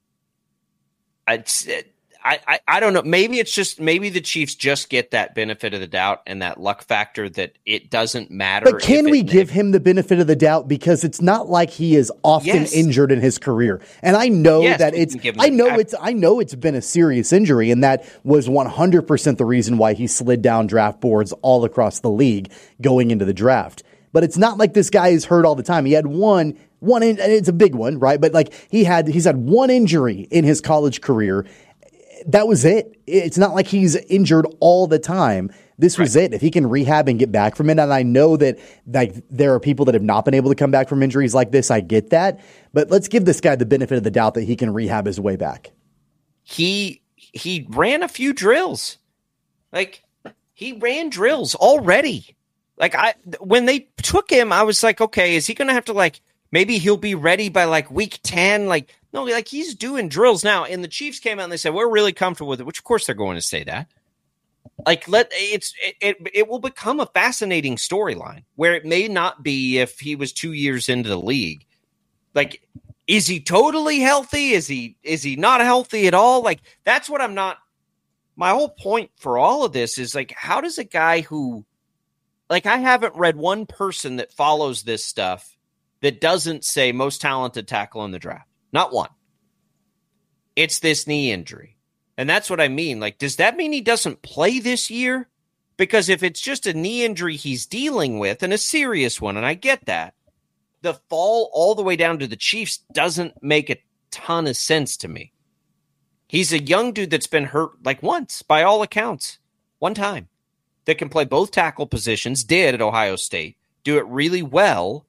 [SPEAKER 6] I don't know. Maybe the Chiefs just get that benefit of the doubt and that luck factor that it doesn't matter.
[SPEAKER 7] But can we give him the benefit of the doubt? Because it's not like he is often injured in his career. And I know that I know it's been a serious injury, and that was 100% the reason why he slid down draft boards all across the league going into the draft. But it's not like this guy is hurt all the time. He had one, and it's a big one, right? But like he's had one injury in his college career. That was it. It's not like he's injured all the time. This was it. If he can rehab and get back from it, and I know that like there are people that have not been able to come back from injuries like this. I get that. But let's give this guy the benefit of the doubt that he can rehab his way back.
[SPEAKER 6] He ran a few drills. Like, he ran drills already. Like, when they took him, I was like, okay, is he going to have to, like, maybe he'll be ready by like week 10? Like, no, like he's doing drills now. And the Chiefs came out and they said, we're really comfortable with it, which of course they're going to say that. Like, it will become a fascinating storyline where it may not be if he was 2 years into the league. Like, is he totally healthy? Is he not healthy at all? Like, that's what I'm not. My whole point for all of this is, like, how does a guy who, like, I haven't read one person that follows this stuff that doesn't say most talented tackle in the draft. Not one. It's this knee injury. And that's what I mean. Like, does that mean he doesn't play this year? Because if it's just a knee injury he's dealing with, and a serious one, and I get that, the fall all the way down to the Chiefs doesn't make a ton of sense to me. He's a young dude that's been hurt like once, by all accounts, one time, that can play both tackle positions, did at Ohio State, do it really well.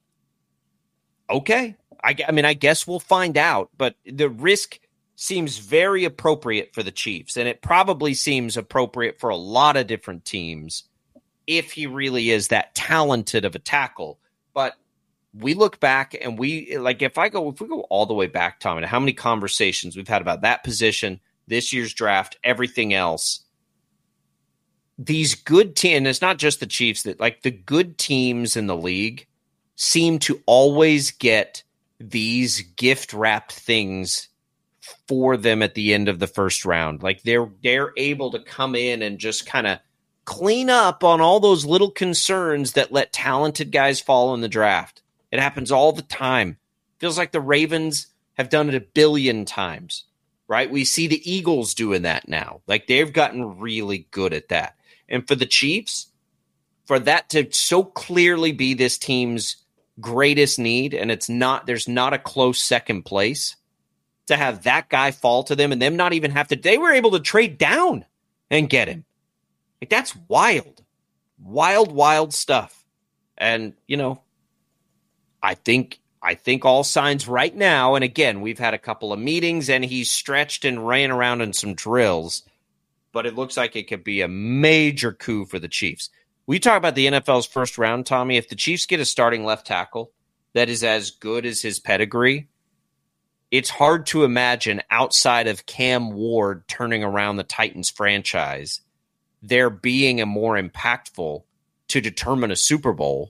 [SPEAKER 6] Okay. I mean, I guess we'll find out, but the risk seems very appropriate for the Chiefs, and it probably seems appropriate for a lot of different teams if he really is that talented of a tackle. But we look back and if we go all the way back, Tom, to how many conversations we've had about that position, this year's draft, everything else, these good teams, and it's not just the Chiefs, that like the good teams in the league seem to always get these gift wrapped things for them at the end of the first round. Like they're able to come in and just kind of clean up on all those little concerns that let talented guys fall in the draft. It happens all the time. Feels like the Ravens have done it 1 billion times, right? We see the Eagles doing that now. Like they've gotten really good at that. And for the Chiefs, for that to so clearly be this team's greatest need, and there's not a close second place, to have that guy fall to them and them not even have to, they were able to trade down and get him. Like, that's wild, wild stuff. And, I think all signs right now, and again, we've had a couple of meetings and he's stretched and ran around in some drills, but it looks like it could be a major coup for the Chiefs. We talk about the NFL's first round, Tommy. If the Chiefs get a starting left tackle that is as good as his pedigree, it's hard to imagine outside of Cam Ward turning around the Titans franchise there being a more impactful to determine a Super Bowl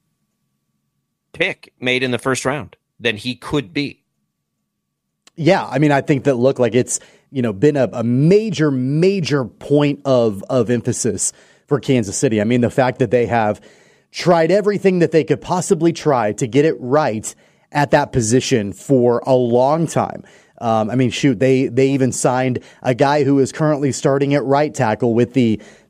[SPEAKER 6] pick made in the first round than he could be.
[SPEAKER 7] Yeah, I mean, I think that look like it's been a major point of emphasis for Kansas City. I mean, the fact that they have tried everything that they could possibly try to get it right at that position for a long time. I mean, shoot, they even signed a guy who is currently starting at right tackle with the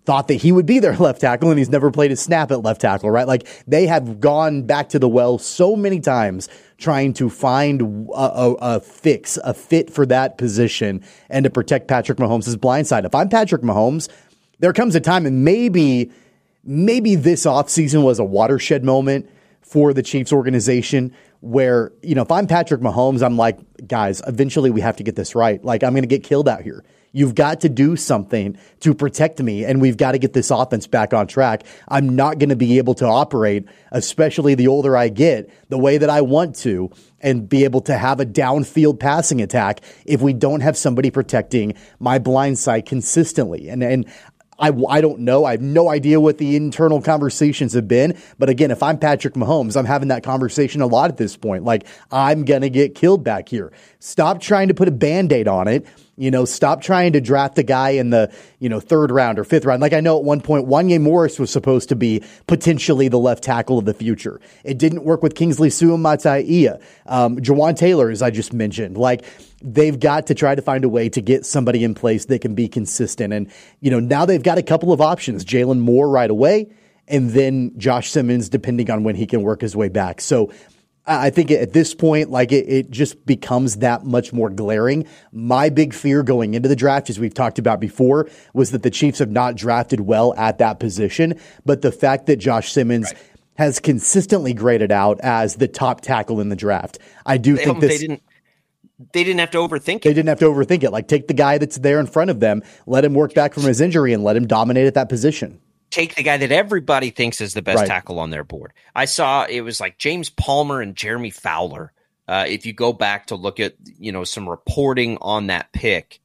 [SPEAKER 7] thought that he would be their left tackle, and he's never played a snap at left tackle, right? Like, they have gone back to the well so many times trying to find a fit for that position and to protect Patrick Mahomes' blind side. If I'm Patrick Mahomes, there comes a time, and maybe this offseason was a watershed moment for the Chiefs organization where, if I'm Patrick Mahomes, I'm like, guys, eventually we have to get this right. Like, I'm going to get killed out here. You've got to do something to protect me, and we've got to get this offense back on track. I'm not going to be able to operate, especially the older I get, the way that I want to, and be able to have a downfield passing attack if we don't have somebody protecting my blind side consistently. And I don't know. I have no idea what the internal conversations have been. But again, if I'm Patrick Mahomes, I'm having that conversation a lot at this point. Like, I'm going to get killed back here. Stop trying to put a Band-Aid on it. Stop trying to draft the guy in the, 3rd round or 5th round. Like, I know at one point, Wanya Morris was supposed to be potentially the left tackle of the future. It didn't work with Kingsley Suamataia. Jawan Taylor, as I just mentioned. Like, they've got to try to find a way to get somebody in place that can be consistent. And, now they've got a couple of options. Jalen Moore right away, and then Josh Simmons, depending on when he can work his way back. So I think at this point, like, it just becomes that much more glaring. My big fear going into the draft, as we've talked about before, was that the Chiefs have not drafted well at that position. But the fact that Josh Simmons has consistently graded out as the top tackle in the draft, I do think this.
[SPEAKER 6] They didn't have to overthink it.
[SPEAKER 7] They didn't have to overthink it. Like, take the guy that's there in front of them, let him work back from his injury, and let him dominate at that position.
[SPEAKER 6] Take the guy that everybody thinks is the best tackle on their board. I saw it was like James Palmer and Jeremy Fowler. If you go back to look at, some reporting on that pick,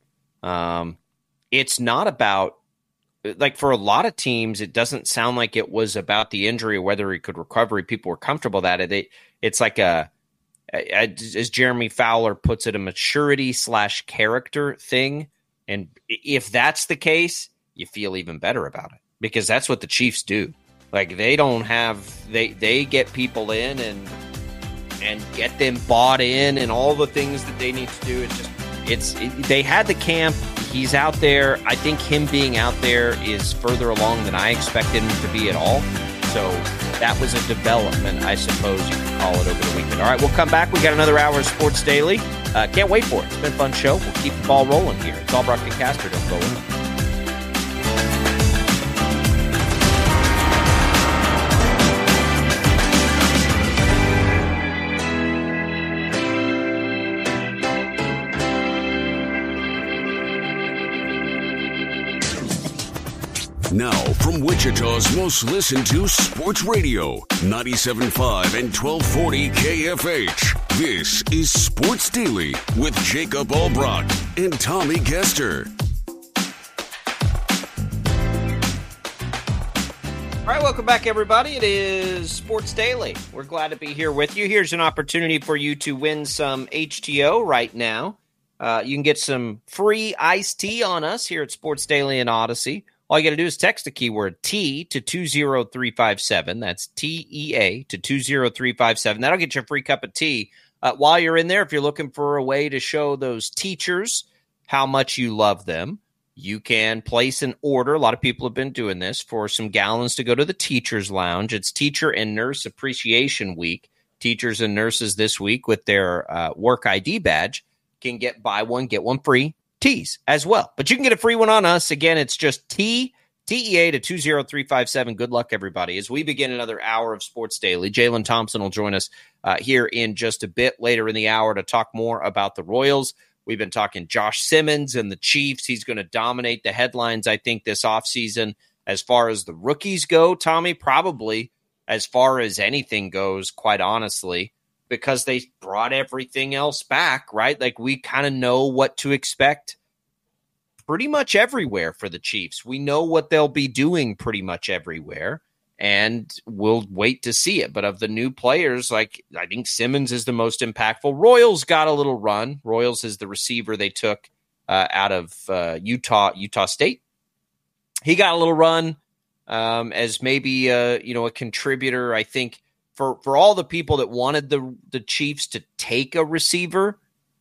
[SPEAKER 6] it's not about, like, for a lot of teams, it doesn't sound like it was about the injury or whether he could recover. People were comfortable that it's like as Jeremy Fowler puts it, a maturity/character thing. And if that's the case, you feel even better about it. Because that's what the Chiefs do. Like, they get people in and get them bought in and all the things that they need to do. They had the camp. He's out there. I think him being out there is further along than I expected him to be at all. So that was a development, I suppose you could call it, over the weekend. All right, we'll come back. We got another hour of Sports Daily. Can't wait for it. It's been a fun show. We'll keep the ball rolling here. It's Albrock and Caster. Don't go in.
[SPEAKER 5] Now, from Wichita's most listened to sports radio, 97.5 and 1240 KFH. This is Sports Daily with Jacob Albrock and Tommy Kester.
[SPEAKER 6] All right, welcome back, everybody. It is Sports Daily. We're glad to be here with you. Here's an opportunity for you to win some HTO right now. You can get some free iced tea on us here at Sports Daily and Odyssey. All you got to do is text the keyword T to 20357. That's TEA to 20357. That'll get you a free cup of tea. While you're in there, if you're looking for a way to show those teachers how much you love them, you can place an order. A lot of people have been doing this for some gallons to go to the Teachers Lounge. It's Teacher and Nurse Appreciation Week. Teachers and nurses this week with their work ID badge can get buy one, get one free teas as well. But you can get a free one on us. Again, it's just TEA to 20357. Good luck, everybody. As we begin another hour of Sports Daily, Jalen Thompson will join us here in just a bit later in the hour to talk more about the Royals. We've been talking Josh Simmons and the Chiefs. He's going to dominate the headlines, I think, this offseason. As far as the rookies go, Tommy, probably as far as anything goes, quite honestly, because they brought everything else back, right? Like, we kind of know what to expect pretty much everywhere for the Chiefs. We know what they'll be doing pretty much everywhere, and we'll wait to see it. But of the new players, like, I think Simmons is the most impactful. Royals got a little run. Royals is the receiver they took out of Utah State. He got a little run as maybe a contributor, I think, for all the people that wanted the Chiefs to take a receiver.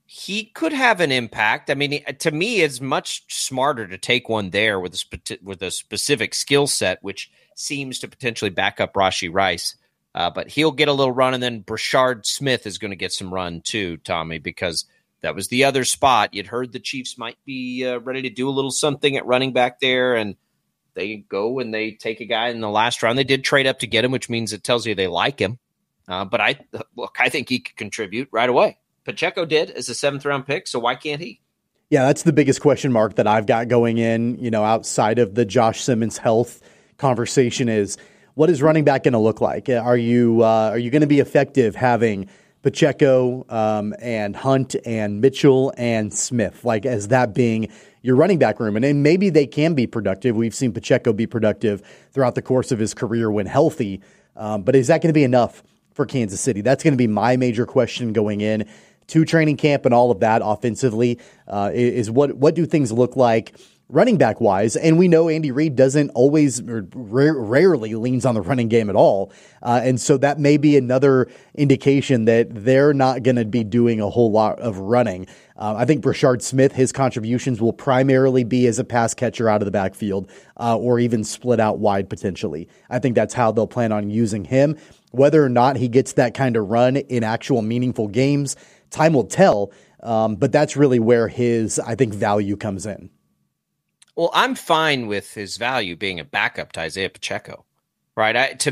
[SPEAKER 6] he could have an impact. I mean, to me, it's much smarter to take one there with a specific skill set, which seems to potentially back up Rashee Rice. But he'll get a little run, and then Brashard Smith is going to get some run too, Tommy, because that was the other spot. You'd heard the Chiefs might be ready to do a little something at running back there, and they go and they take a guy in the last round. They did trade up to get him, which means it tells you they like him. But I think he could contribute right away. Pacheco did as a 7th-round pick, so why can't he?
[SPEAKER 7] Yeah, that's the biggest question mark that I've got going in, outside of the Josh Simmons health conversation is, what is running back going to look like? Are you going to be effective having Pacheco and Hunt and Mitchell and Smith, as that being your running back room? And maybe they can be productive. We've seen Pacheco be productive throughout the course of his career when healthy. But is that going to be enough for Kansas City? That's going to be my major question going in to training camp and all of that offensively, is what do things look like running back wise? And we know Andy Reid doesn't always or rarely leans on the running game at all. And so that may be another indication that they're not going to be doing a whole lot of running. I think Brashard Smith, his contributions will primarily be as a pass catcher out of the backfield, or even split out wide potentially. I think that's how they'll plan on using him. Whether or not he gets that kind of run in actual meaningful games, time will tell. But that's really where his, I think, value comes in.
[SPEAKER 6] Well, I'm fine with his value being a backup to Isaiah Pacheco, right? I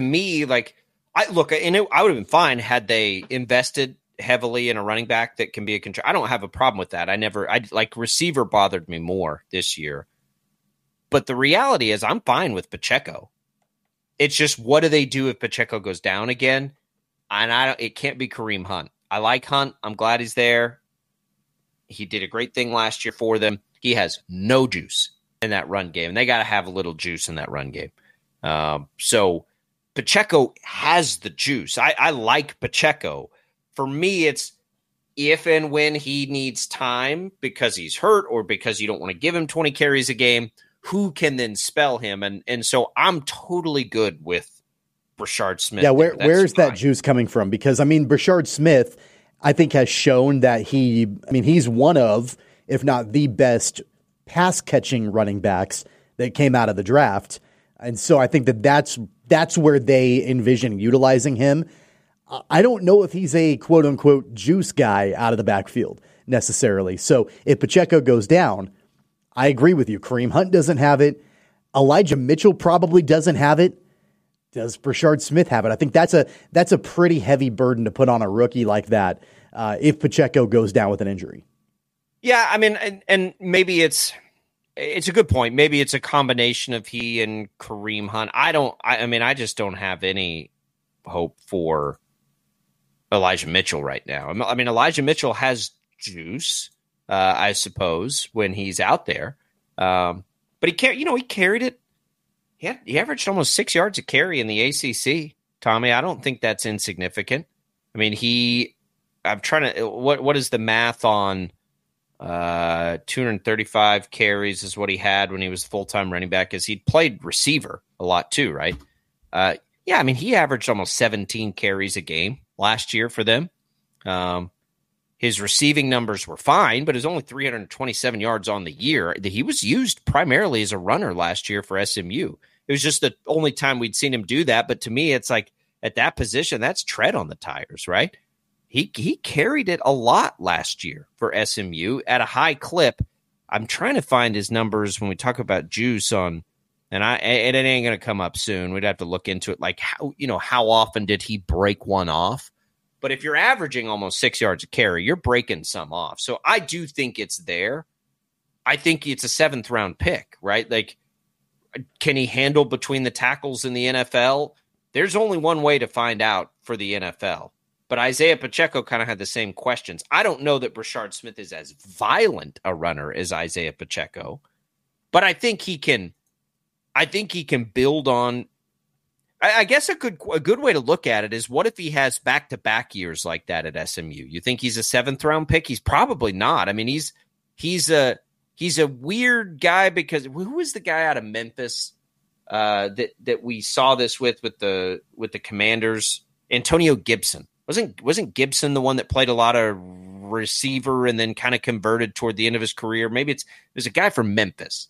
[SPEAKER 6] would have been fine had they invested heavily in a running back that can be a control. I don't have a problem with that. Receiver bothered me more this year. But the reality is I'm fine with Pacheco. It's just, what do they do if Pacheco goes down again? And it can't be Kareem Hunt. I like Hunt. I'm glad he's there. He did a great thing last year for them. He has no juice in that run game. And they got to have a little juice in that run game. So Pacheco has the juice. I like Pacheco. For me, it's if and when he needs time because he's hurt or because you don't want to give him 20 carries a game, who can then spell him? And so I'm totally good with Brashard Smith.
[SPEAKER 7] Yeah, where's that juice coming from? Because, Brashard Smith, I think, has shown that he's one of, if not the best pass-catching running backs that came out of the draft. And so I think that's where they envision utilizing him. I don't know if he's a quote-unquote juice guy out of the backfield necessarily. So if Pacheco goes down, I agree with you. Kareem Hunt doesn't have it. Elijah Mitchell probably doesn't have it. Does Brashard Smith have it? I think that's a pretty heavy burden to put on a rookie like that if Pacheco goes down with an injury.
[SPEAKER 6] Yeah, and maybe it's a good point. Maybe it's a combination of he and Kareem Hunt. I just don't have any hope for Elijah Mitchell right now. Elijah Mitchell has juice, I suppose, when he's out there. But he carried it. He averaged almost 6 yards a carry in the ACC, Tommy. I don't think that's insignificant. I'm trying to, what is the math on 235 carries is what he had when he was full-time running back, because he played receiver a lot too, right? He averaged almost 17 carries a game last year for them. His receiving numbers were fine, but it was only 327 yards on the year. He was used primarily as a runner last year for SMU. It was just the only time we'd seen him do that. But to me, it's like at that position, that's tread on the tires, right? He carried it a lot last year for SMU at a high clip. I'm trying to find his numbers when we talk about juice on, and it ain't going to come up soon. We'd have to look into it. Like how often did he break one off? But if you're averaging almost 6 yards a carry, you're breaking some off. So I do think it's there. I think it's a 7th-round pick, right? Like, can he handle between the tackles in the NFL? There's only one way to find out for the NFL. But Isaiah Pacheco kind of had the same questions. I don't know that Brashard Smith is as violent a runner as Isaiah Pacheco, but I think he can build on. I guess a good way to look at it is, what if he has back-to-back years like that at SMU? You think he's a 7th-round pick? He's probably not. He's a weird guy, because who was the guy out of Memphis that we saw this with the Commanders? Antonio Gibson. Wasn't Gibson the one that played a lot of receiver and then kind of converted toward the end of his career. Maybe there's a guy from Memphis.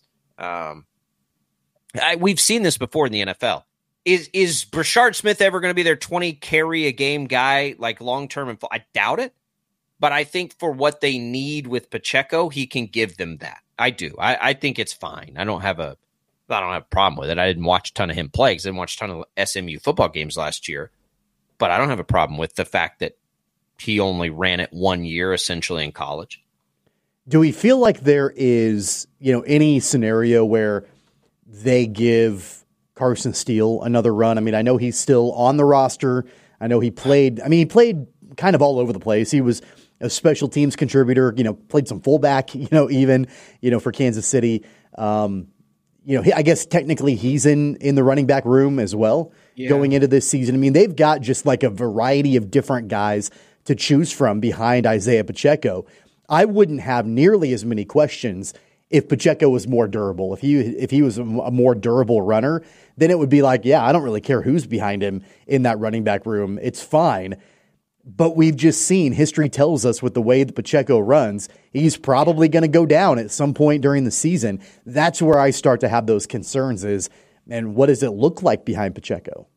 [SPEAKER 6] We've seen this before in the NFL. Is Brashard Smith ever going to be their 20 carry a game guy, like long-term? I doubt it. But I think for what they need with Pacheco, he can give them that. I do. I think it's fine. I don't have a problem with it. I didn't watch a ton of him play because I didn't watch a ton of SMU football games last year. But I don't have a problem with the fact that he only ran it 1 year essentially in college.
[SPEAKER 7] Do we feel like there is, any scenario where they give Carson Steele another run? I mean, I know he's still on the roster. I know he played kind of all over the place. He was a special teams contributor, played some fullback, even for Kansas City. I guess technically he's in the running back room as well going into this season. I mean, they've got just like a variety of different guys to choose from behind Isaiah Pacheco. I wouldn't have nearly as many questions if Pacheco was more durable. If he was a more durable runner, then it would be like, I don't really care who's behind him in that running back room. It's fine. But we've just seen, history tells us with the way that Pacheco runs, he's probably going to go down at some point during the season. That's where I start to have those concerns and what does it look like behind Pacheco?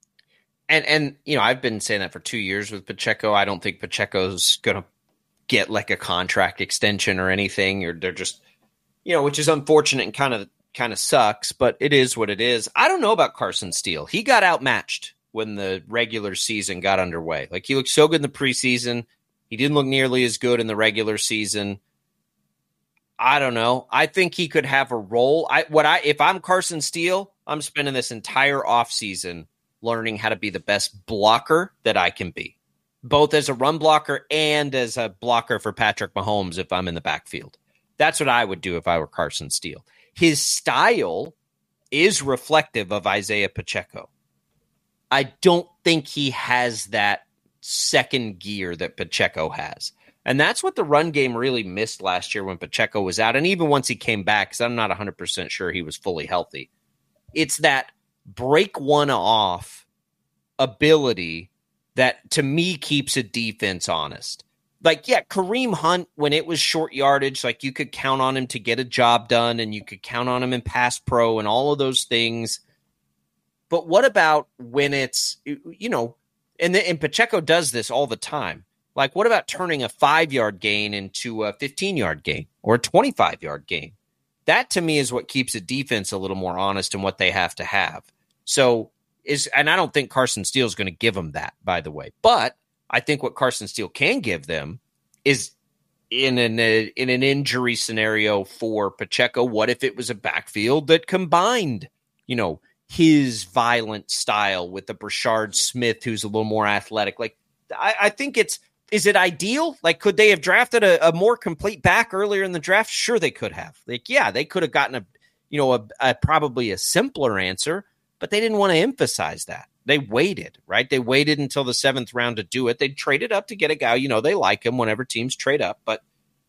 [SPEAKER 6] And I've been saying that for 2 years with Pacheco. I don't think Pacheco's going to get like a contract extension or anything, or they're just, which is unfortunate and kind of sucks, but it is what it is. I don't know about Carson Steele. He got outmatched when the regular season got underway. Like, he looked so good in the preseason. He didn't look nearly as good in the regular season. I don't know. I think he could have a role. If I'm Carson Steele, I'm spending this entire offseason learning how to be the best blocker that I can be, both as a run blocker and as a blocker for Patrick Mahomes if I'm in the backfield. That's what I would do if I were Carson Steele. His style is reflective of Isaiah Pacheco. I don't think he has that second gear that Pacheco has. And that's what the run game really missed last year when Pacheco was out. And even once he came back, because I'm not 100% sure he was fully healthy. It's that break one off ability that, to me, keeps a defense honest. Like, Kareem Hunt, when it was short yardage, like, you could count on him to get a job done, and you could count on him in pass pro and all of those things. But what about when it's, and Pacheco does this all the time. Like, what about turning a 5-yard gain into a 15-yard gain or a 25-yard gain? That, to me, is what keeps a defense a little more honest in what they have to have. And I don't think Carson Steele is going to give them that, by the way. But I think what Carson Steele can give them is, in an injury scenario for Pacheco, what if it was a backfield that combined, his violent style with the Brashard Smith, who's a little more athletic. Like, I think is it ideal? Like, could they have drafted a more complete back earlier in the draft? Sure, they could have. Like, they could have gotten a probably a simpler answer, but they didn't want to emphasize that. They waited, right? They waited until the 7th round to do it. They traded up to get a guy, they like him whenever teams trade up, but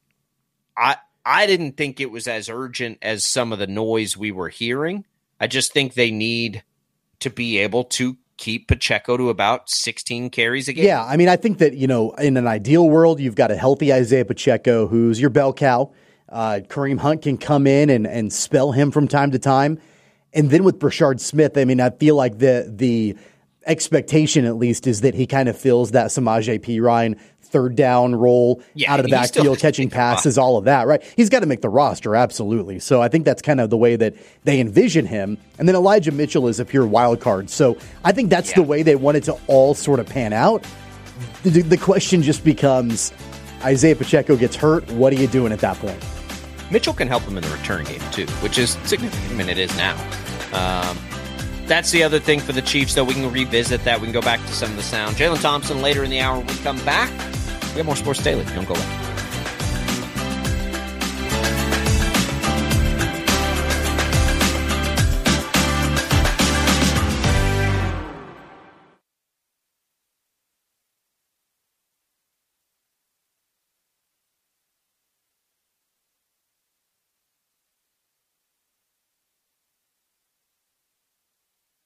[SPEAKER 6] I didn't think it was as urgent as some of the noise we were hearing. I just think they need to be able to keep Pacheco to about 16 carries a game.
[SPEAKER 7] Yeah, I mean, I think that, in an ideal world, you've got a healthy Isaiah Pacheco who's your bell cow. Kareem Hunt can come in and spell him from time to time. And then with Brashard Smith, I mean, I feel like the expectation, at least, is that he kind of fills that Samaje Perine third down role out of the backfield, catching passes, all of that, right? He's got to make the roster, absolutely. So I think that's kind of the way that they envision him. And then Elijah Mitchell is a pure wild card. So I think that's the way they want it to all sort of pan out. The question just becomes, Isaiah Pacheco gets hurt, what are you doing at that point?
[SPEAKER 6] Mitchell can help him in the return game, too, which is significant. I mean, it is now. That's the other thing for the Chiefs, though. We can revisit that. We can go back to some of the sound. Jalen Thompson later in the hour. When we come back, we have more Sports Daily. Don't go away.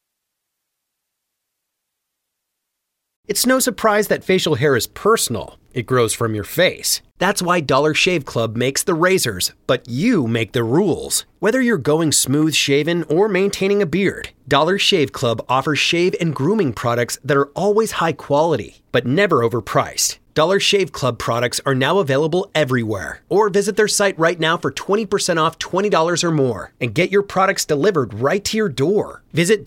[SPEAKER 17] It's no surprise that facial hair is personal, It grows from your face. That's why Dollar Shave Club makes the razors, but you make the rules. Whether you're going smooth shaven or maintaining a beard, Dollar Shave Club offers shave and grooming products that are always high quality, but never overpriced. Dollar Shave Club products are now available everywhere. Or visit their site right now for 20% off $20 or more and get your products delivered right to your door. Visit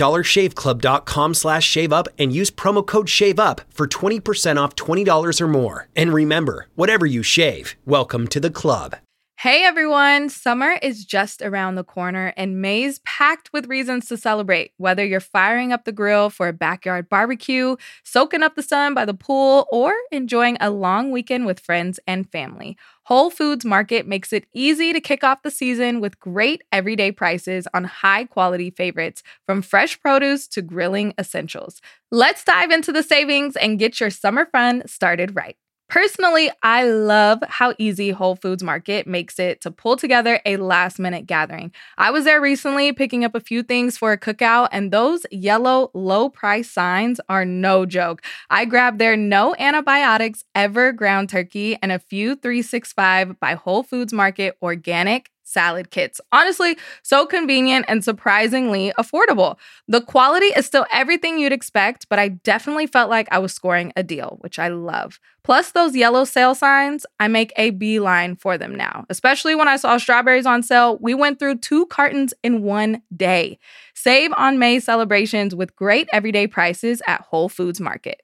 [SPEAKER 17] dollarshaveclub.com/shaveup and use promo code SHAVEUP for 20% off $20 or more. And remember, whatever you shave, welcome to the club.
[SPEAKER 18] Hey everyone, summer is just around the corner and May's packed with reasons to celebrate. Whether you're firing up the grill for a backyard barbecue, soaking up the sun by the pool, or enjoying a long weekend with friends and family, Whole Foods Market makes it easy to kick off the season with great everyday prices on high-quality favorites, from fresh produce to grilling essentials. Let's dive into the savings and get your summer fun started right. Personally, I love how easy Whole Foods Market makes it to pull together a last-minute gathering. I was there recently picking up a few things for a cookout, and those yellow low-price signs are no joke. I grabbed their no antibiotics ever ground turkey and a few 365 by Whole Foods Market organic salad kits. Honestly, so convenient and surprisingly affordable. The quality is still everything you'd expect, but I definitely felt like I was scoring a deal, which I love. Plus those yellow sale signs, I make a beeline for them now. Especially when I saw strawberries on sale, we went through 2 cartons in one day. Save on May celebrations with great everyday prices at Whole Foods Market.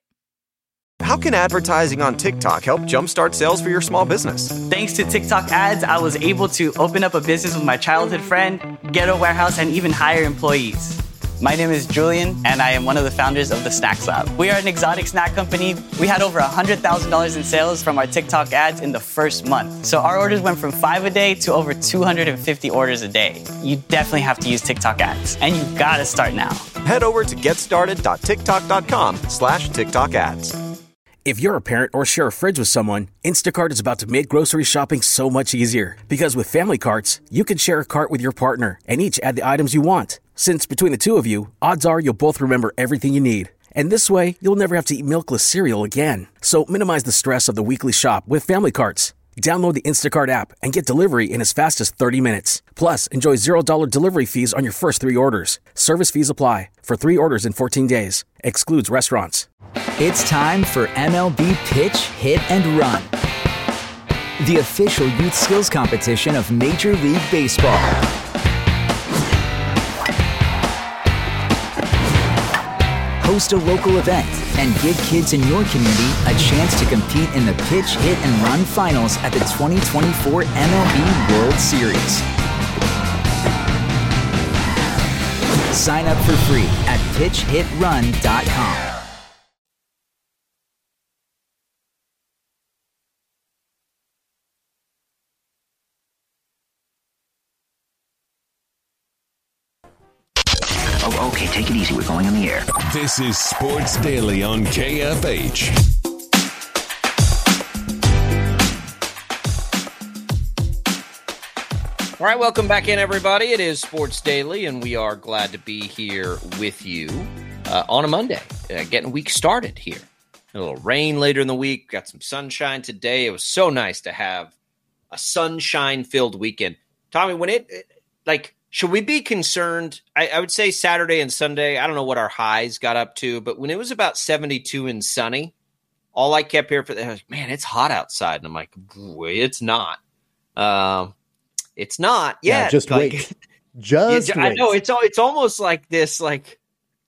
[SPEAKER 19] How can advertising on TikTok help jumpstart sales for your small business?
[SPEAKER 20] Thanks to TikTok ads, I was able to open up a business with my childhood friend, get a warehouse, and even hire employees. My name is Julian, and I am one of the founders of the Snacks Lab. We are an exotic snack company. We had over $100,000 in sales from our TikTok ads in the first month. So our orders went from 5 a day to over 250 orders a day. You definitely have to use TikTok ads, and you gotta start now.
[SPEAKER 19] Head over to getstarted.tiktok.com/TikTok ads.
[SPEAKER 3] If you're a parent or share a fridge with someone, Instacart is about to make grocery shopping so much easier. Because with Family Carts, you can share a cart with your partner and each add the items you want. Since between the two of you, odds are you'll both remember everything you need. And this way, you'll never have to eat milkless cereal again. So minimize the stress of the weekly shop with Family Carts. Download the Instacart app and get delivery in as fast as 30 minutes. Plus, enjoy $0 delivery fees on your first 3 orders. Service fees apply. For 3 orders in 14 days. Excludes restaurants.
[SPEAKER 21] It's time for MLB Pitch, Hit, and Run, the official youth skills competition of Major League Baseball. Host a local event and give kids in your community a chance to compete in the Pitch, Hit, and Run finals at the 2024 MLB World Series. Sign up for free at pitchhitrun.com.
[SPEAKER 22] Oh, okay, take it easy. We're going on the air.
[SPEAKER 5] This is Sports Daily on KFH.
[SPEAKER 6] All right, welcome back in, everybody. It is Sports Daily, and we are glad to be here with you on a Monday, getting the week started here. A little rain later in the week, got some sunshine today. It was so nice to have a sunshine-filled weekend. Tommy, when should we be concerned? I would say Saturday and Sunday, I don't know what our highs got up to, but when it was about 72 and sunny, all I kept hearing I was like, man, it's hot outside. And I'm like, boy, it's not. It's not yet.
[SPEAKER 7] Yeah, just wait. Just wait.
[SPEAKER 6] I know, it's almost like this, like,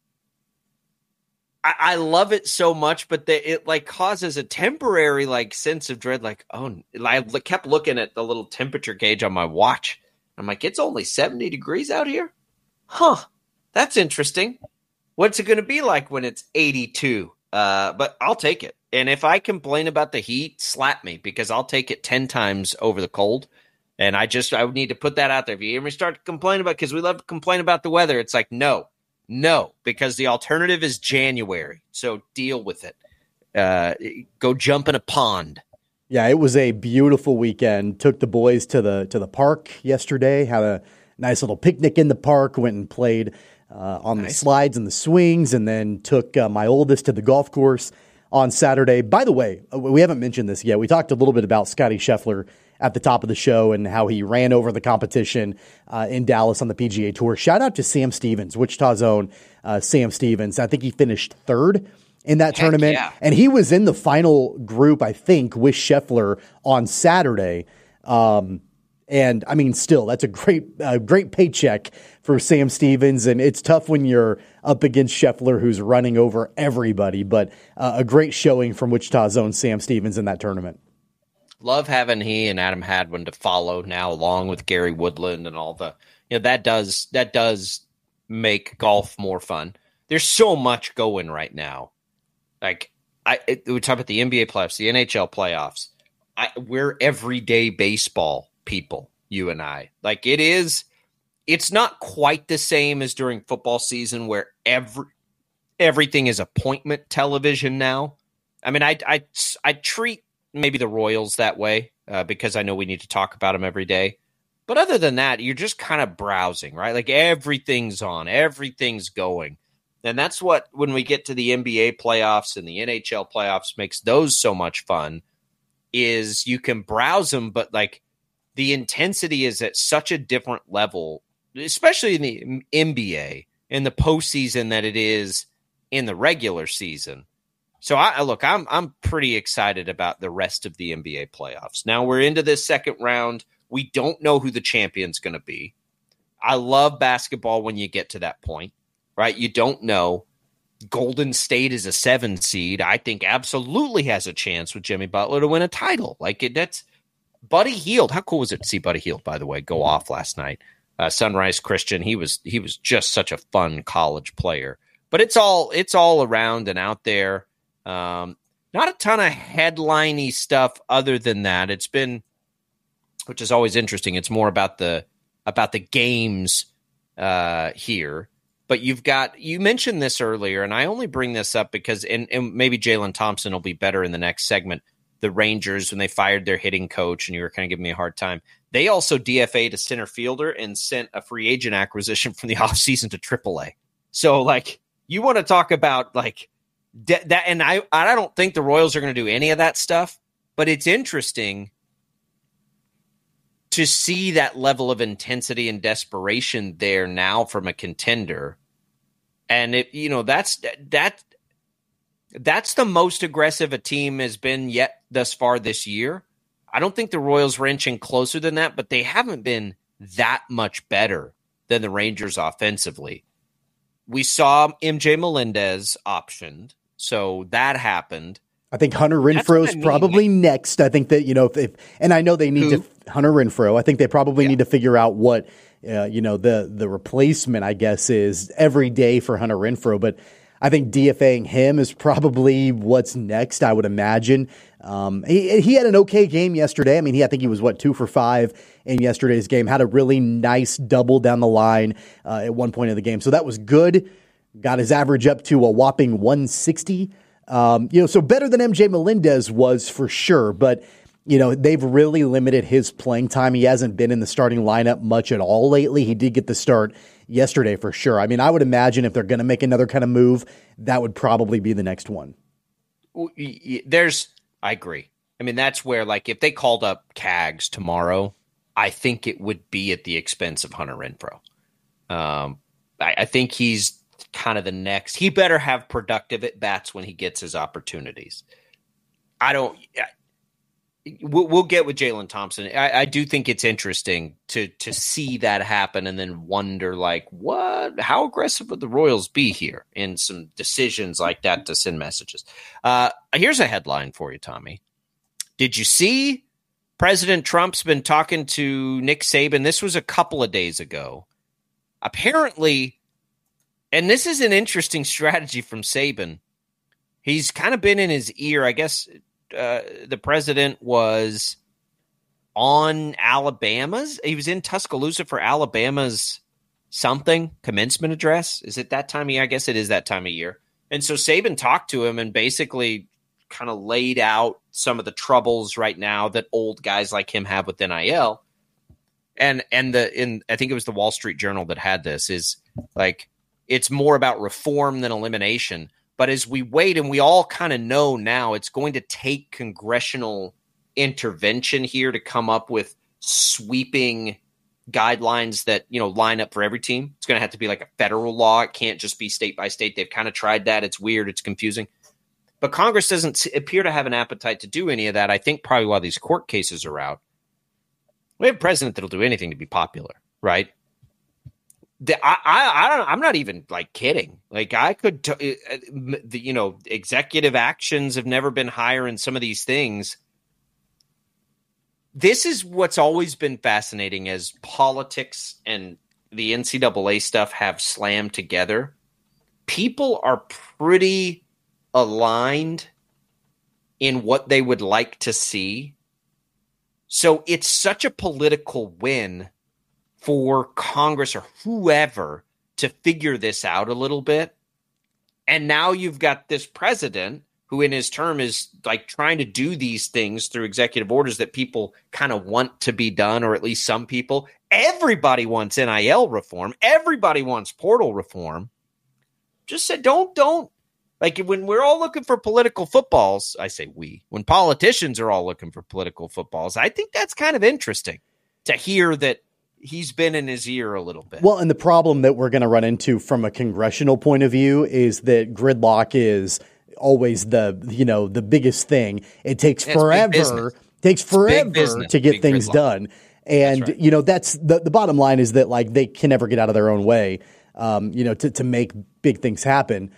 [SPEAKER 6] I love it so much, but it like causes a temporary like sense of dread. Like, oh, I kept looking at the little temperature gauge on my watch. I'm like, it's only 70 degrees out here? Huh. That's interesting. What's it going to be like when it's 82? But I'll take it. And if I complain about the heat, slap me, because I'll take it 10 times over the cold. And I would need to put that out there. If you hear me start to complain about, because we love to complain about the weather, it's like, no, because the alternative is January. So deal with it. Go jump in a pond.
[SPEAKER 7] Yeah, it was a beautiful weekend. Took the boys to the park yesterday. Had a nice little picnic in the park. Went and played on the slides and the swings, and then took my oldest to the golf course on Saturday. By the way, we haven't mentioned this yet. We talked a little bit about Scotty Scheffler at the top of the show and how he ran over the competition in Dallas on the PGA Tour. Shout out to Sam Stevens, Wichita's own Sam Stevens. I think he finished third in that tournament.
[SPEAKER 6] Yeah.
[SPEAKER 7] And he was in the final group, I think, with Scheffler on Saturday. And I mean, still, that's a great paycheck for Sam Stevens. And it's tough when you're up against Scheffler, who's running over everybody. But a great showing from Wichita's own Sam Stevens in that tournament.
[SPEAKER 6] Love having he and Adam Hadwin to follow now, along with Gary Woodland and all the, that does make golf more fun. There's so much going right now. Like we talk about the NBA playoffs, the NHL playoffs. We're everyday baseball people, you and I. Like it's not quite the same as during football season where everything is appointment television now. I mean, I treat maybe the Royals that way because I know we need to talk about them every day. But other than that, you're just kind of browsing, right? Like everything's on, everything's going. And that's what, when we get to the NBA playoffs and the NHL playoffs, makes those so much fun, is you can browse them, but like the intensity is at such a different level, especially in the NBA, in the postseason, that it is in the regular season. So I'm pretty excited about the rest of the NBA playoffs. Now we're into this second round. We don't know who the champion's going to be. I love basketball when you get to that point, right? You don't know. Golden State is a 7 seed. I think absolutely has a chance with Jimmy Butler to win a title. That's Buddy Hield. How cool was it to see Buddy Hield, by the way, go off last night? Sunrise Christian. He was just such a fun college player. But it's all around and out there. Not a ton of headline-y stuff other than that. It's been, which is always interesting. It's more about the games here. But you mentioned this earlier, and I only bring this up because, and maybe Jalen Thompson will be better in the next segment. The Rangers, when they fired their hitting coach, and you were kind of giving me a hard time, they also DFA'd a center fielder and sent a free agent acquisition from the offseason to AAA. So, you want to talk about, that, and I don't think the Royals are going to do any of that stuff, but it's interesting to see that level of intensity and desperation there now from a contender. And that's the most aggressive a team has been yet thus far this year. I don't think the Royals were inching closer than that, but they haven't been that much better than the Rangers offensively. We saw MJ Melendez optioned, so that happened.
[SPEAKER 7] I think Hunter Renfro's probably next. I think that, and I know they need to, Hunter Renfro, I think they probably need to figure out what, the replacement, I guess, is every day for Hunter Renfro. But I think DFAing him is probably what's next, I would imagine. He had an okay game yesterday. I mean, I think he was 2 for 5 in yesterday's game, had a really nice double down the line at one point in the game. So that was good. Got his average up to a whopping 160. So better than MJ Melendez was for sure, but they've really limited his playing time. He hasn't been in the starting lineup much at all lately. He did get the start yesterday for sure. I mean, I would imagine if they're going to make another kind of move, that would probably be the next one.
[SPEAKER 6] I agree. I mean, that's where, if they called up Cags tomorrow, I think it would be at the expense of Hunter Renfro. I think he's kind of the next. He better have productive at-bats when he gets his opportunities. We'll get with Jalen Thompson. I do think it's interesting to see that happen and then wonder, how aggressive would the Royals be here in some decisions like that to send messages? Here's a headline for you, Tommy. Did you see President Trump's been talking to Nick Saban? This was a couple of days ago. Apparently, and this is an interesting strategy from Saban, he's kind of been in his ear, I guess. The president was on Alabama's. He was in Tuscaloosa for Alabama's commencement address. Is it that time of year? I guess it is that time of year. And so Saban talked to him and basically kind of laid out some of the troubles right now that old guys like him have with NIL. And I think it was the Wall Street Journal that had this, is it's more about reform than elimination. But as we wait, and we all kind of know now, it's going to take congressional intervention here to come up with sweeping guidelines that, line up for every team. It's going to have to be like a federal law. It can't just be state by state. They've kind of tried that. It's weird. It's confusing. But Congress doesn't appear to have an appetite to do any of that. I think probably while these court cases are out, we have a president that'll do anything to be popular, right? I'm not even like kidding. Like I could, executive actions have never been higher in some of these things. This is what's always been fascinating as politics and the NCAA stuff have slammed together. People are pretty aligned in what they would like to see. So it's such a political win for Congress or whoever to figure this out a little bit. And now you've got this president who in his term is like trying to do these things through executive orders that people kind of want to be done, or at least some people. Everybody wants NIL reform. Everybody wants portal reform. Just said, don't. Like when we're all looking for political footballs, I say when politicians are all looking for political footballs, I think that's kind of interesting to hear that he's been in his ear a little bit.
[SPEAKER 7] Well, and the problem that we're going to run into from a congressional point of view is that gridlock is always the biggest thing. It takes forever. To get things done. And, that's the bottom line is that like they can never get out of their own way, to make big things happen.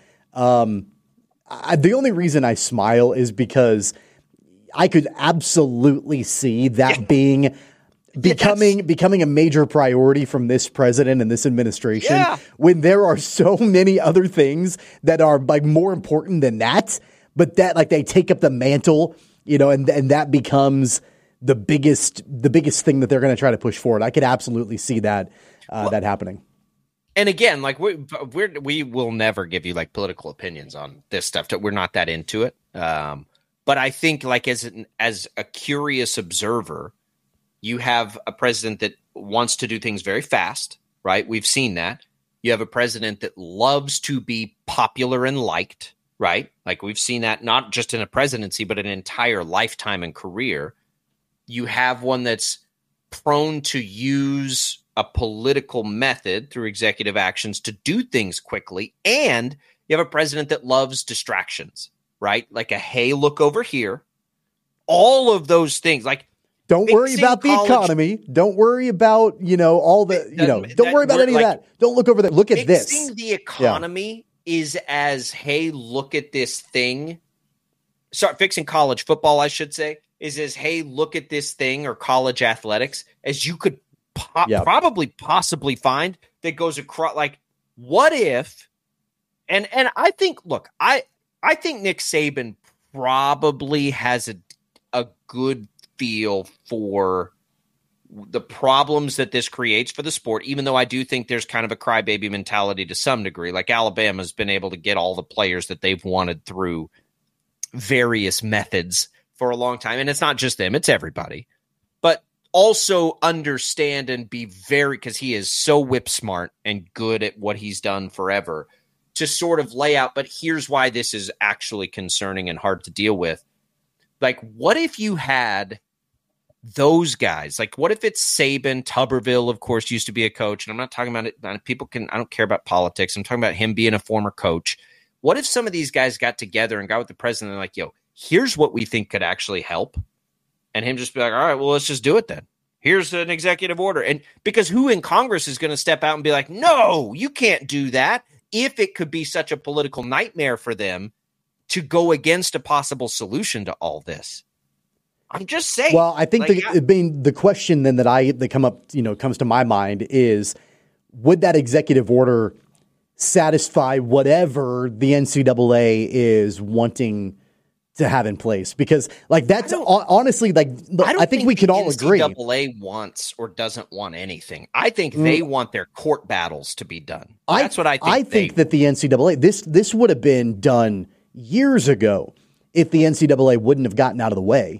[SPEAKER 7] The only reason I smile is because I could absolutely see that becoming a major priority from this president and this administration when there are so many other things that are like more important than that, but that like they take up the mantle, and that becomes the biggest thing that they're going to try to push forward. I could absolutely see that that happening.
[SPEAKER 6] And again, like we will never give you like political opinions on this stuff. We're not that into it. But I think like as a curious observer, you have a president that wants to do things very fast, right? We've seen that. You have a president that loves to be popular and liked, right? Like we've seen that not just in a presidency, but an entire lifetime and career. You have one that's prone to use a political method through executive actions to do things quickly. And you have a president that loves distractions, right? Like hey, look over here. All of those things, like,
[SPEAKER 7] don't worry about the economy. Don't worry about, all the, don't worry about any of that. Don't look over there. Look at this.
[SPEAKER 6] Fixing the economy is as, hey, look at this thing. Sorry, fixing college football, I should say, is as, hey, look at this thing, or college athletics, as you could probably possibly find that goes across. Like, what if, and I think, look, I think Nick Saban probably has a good feel for the problems that this creates for the sport, even though I do think there's kind of a crybaby mentality to some degree. Like Alabama's been able to get all the players that they've wanted through various methods for a long time. And it's not just them, it's everybody. But also understand and be very, because he is so whip smart and good at what he's done forever, to sort of lay out, but here's why this is actually concerning and hard to deal with. Like, what if you had those guys? Like, what if it's Saban? Tuberville, of course, used to be a coach. And I'm not talking about it. I don't care about politics. I'm talking about him being a former coach. What if some of these guys got together and got with the president and like, here's what we think could actually help. And him just be like, all right, well, let's just do it then. Here's an executive order. And because who in Congress is going to step out and be like, no, you can't do that, if it could be such a political nightmare for them to go against a possible solution to all this? I'm just saying.
[SPEAKER 7] Well, I think the question then that comes to my mind is, would that executive order satisfy whatever the NCAA is wanting to have in place? Because like that's honestly, like, I think we can all agree.
[SPEAKER 6] NCAA wants or doesn't want anything. I think they want their court battles to be done. That's what I think.
[SPEAKER 7] I think that the NCAA, this would have been done years ago if the NCAA wouldn't have gotten out of the way.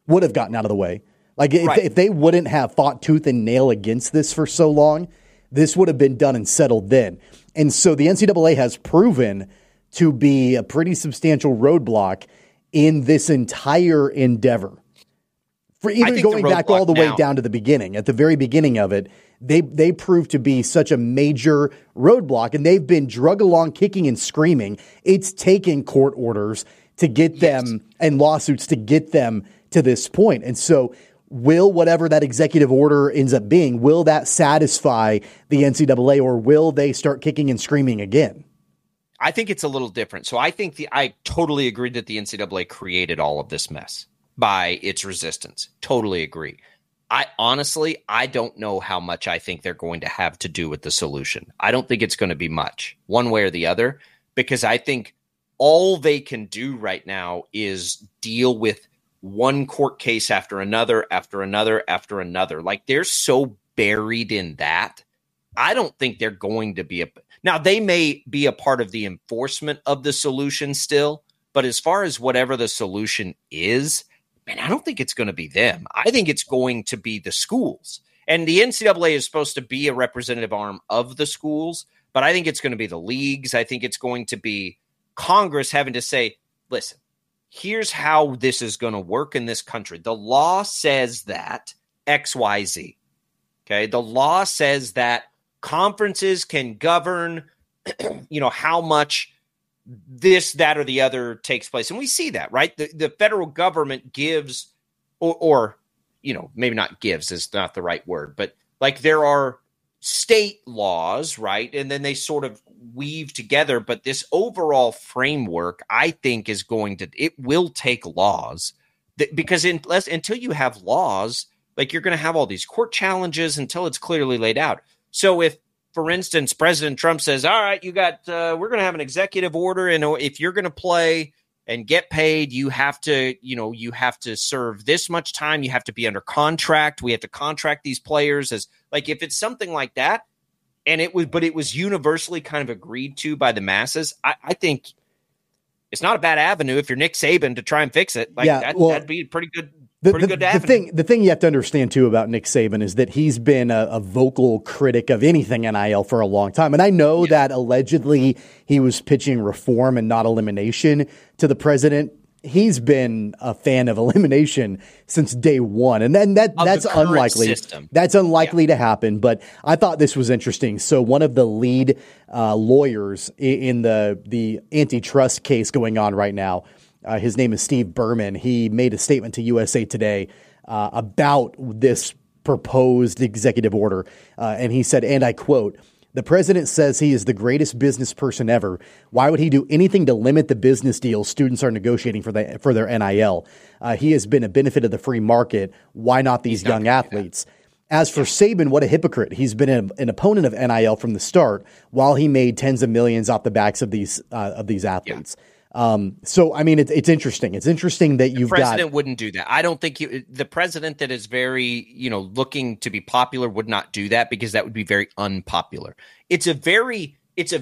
[SPEAKER 7] Like if they wouldn't have fought tooth and nail against this for so long, this would have been done and settled then. And so the NCAA has proven to be a pretty substantial roadblock in this entire endeavor. For even going back all the way down to the beginning, at the very beginning of it, they proved to be such a major roadblock, and they've been drug along kicking and screaming. It's taken court orders to get them and lawsuits to get them to this point. And so will whatever that executive order ends up being, will that satisfy the NCAA, or will they start kicking and screaming again?
[SPEAKER 6] I think it's a little different. So I think I totally agree that the NCAA created all of this mess by its resistance. Totally agree. I don't know how much I think they're going to have to do with the solution. I don't think it's going to be much, one way or the other, because I think all they can do right now is deal with one court case after another, after another, after another. Like, they're so buried in that. I don't think they're going to be now they may be a part of the enforcement of the solution still, but as far as whatever the solution is, man, I don't think it's going to be them. I think it's going to be the schools. And the NCAA is supposed to be a representative arm of the schools, but I think it's going to be the leagues. I think it's going to be Congress having to say, listen, here's how this is going to work in this country. The law says that XYZ. Okay. The law says that conferences can govern, how much this, that, or the other takes place. And we see that, right? The federal government gives, or maybe not gives is not the right word, but like there are state laws, right? And then they sort of weave together. But this overall framework, I think, it will take laws because until you have laws, like you're going to have all these court challenges until it's clearly laid out. So if, for instance, President Trump says, all right, we're going to have an executive order, and if you're going to play and get paid, you have to serve this much time. You have to be under contract. We have to contract these players as like, if it's something like that, and it was universally kind of agreed to by the masses. I think it's not a bad avenue if you're Nick Saban to try and fix it. Like that'd be pretty good.
[SPEAKER 7] The thing you have to understand, too, about Nick Saban is that he's been a vocal critic of anything NIL for a long time. And I know that allegedly he was pitching reform and not elimination to the president. He's been a fan of elimination since day one. And then that's unlikely.
[SPEAKER 6] System.
[SPEAKER 7] That's unlikely to happen. But I thought this was interesting. So one of the lead lawyers in the antitrust case going on right now, his name is Steve Berman. He made a statement to USA Today about this proposed executive order. And he said, and I quote, "The president says he is the greatest business person ever. Why would he do anything to limit the business deals students are negotiating for their NIL? He has been a benefit of the free market. Why not these young athletes?" As for Saban, what a hypocrite. He's been an opponent of NIL from the start while he made tens of millions off the backs of these athletes. Yeah. So, I mean, it's interesting. It's interesting that the president
[SPEAKER 6] wouldn't do that. I don't think the president that is very, looking to be popular would not do that because that would be very unpopular. It's a very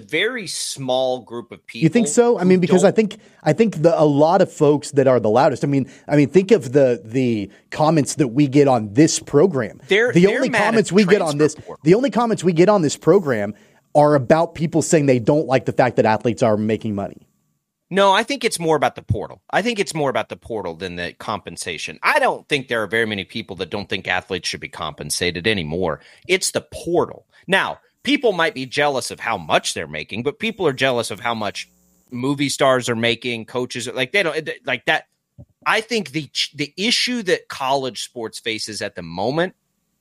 [SPEAKER 6] small group of people.
[SPEAKER 7] You think so? I mean, because I think a lot of folks that are the loudest. I mean, think of the comments that we get on this program. The only comments we get on this program are about people saying they don't like the fact that athletes are making money.
[SPEAKER 6] No, I think it's more about the portal. I think it's more about the portal than the compensation. I don't think there are very many people that don't think athletes should be compensated anymore. It's the portal. Now, people might be jealous of how much they're making, but people are jealous of how much movie stars are making, coaches like they don't like that. I think the issue that college sports faces at the moment,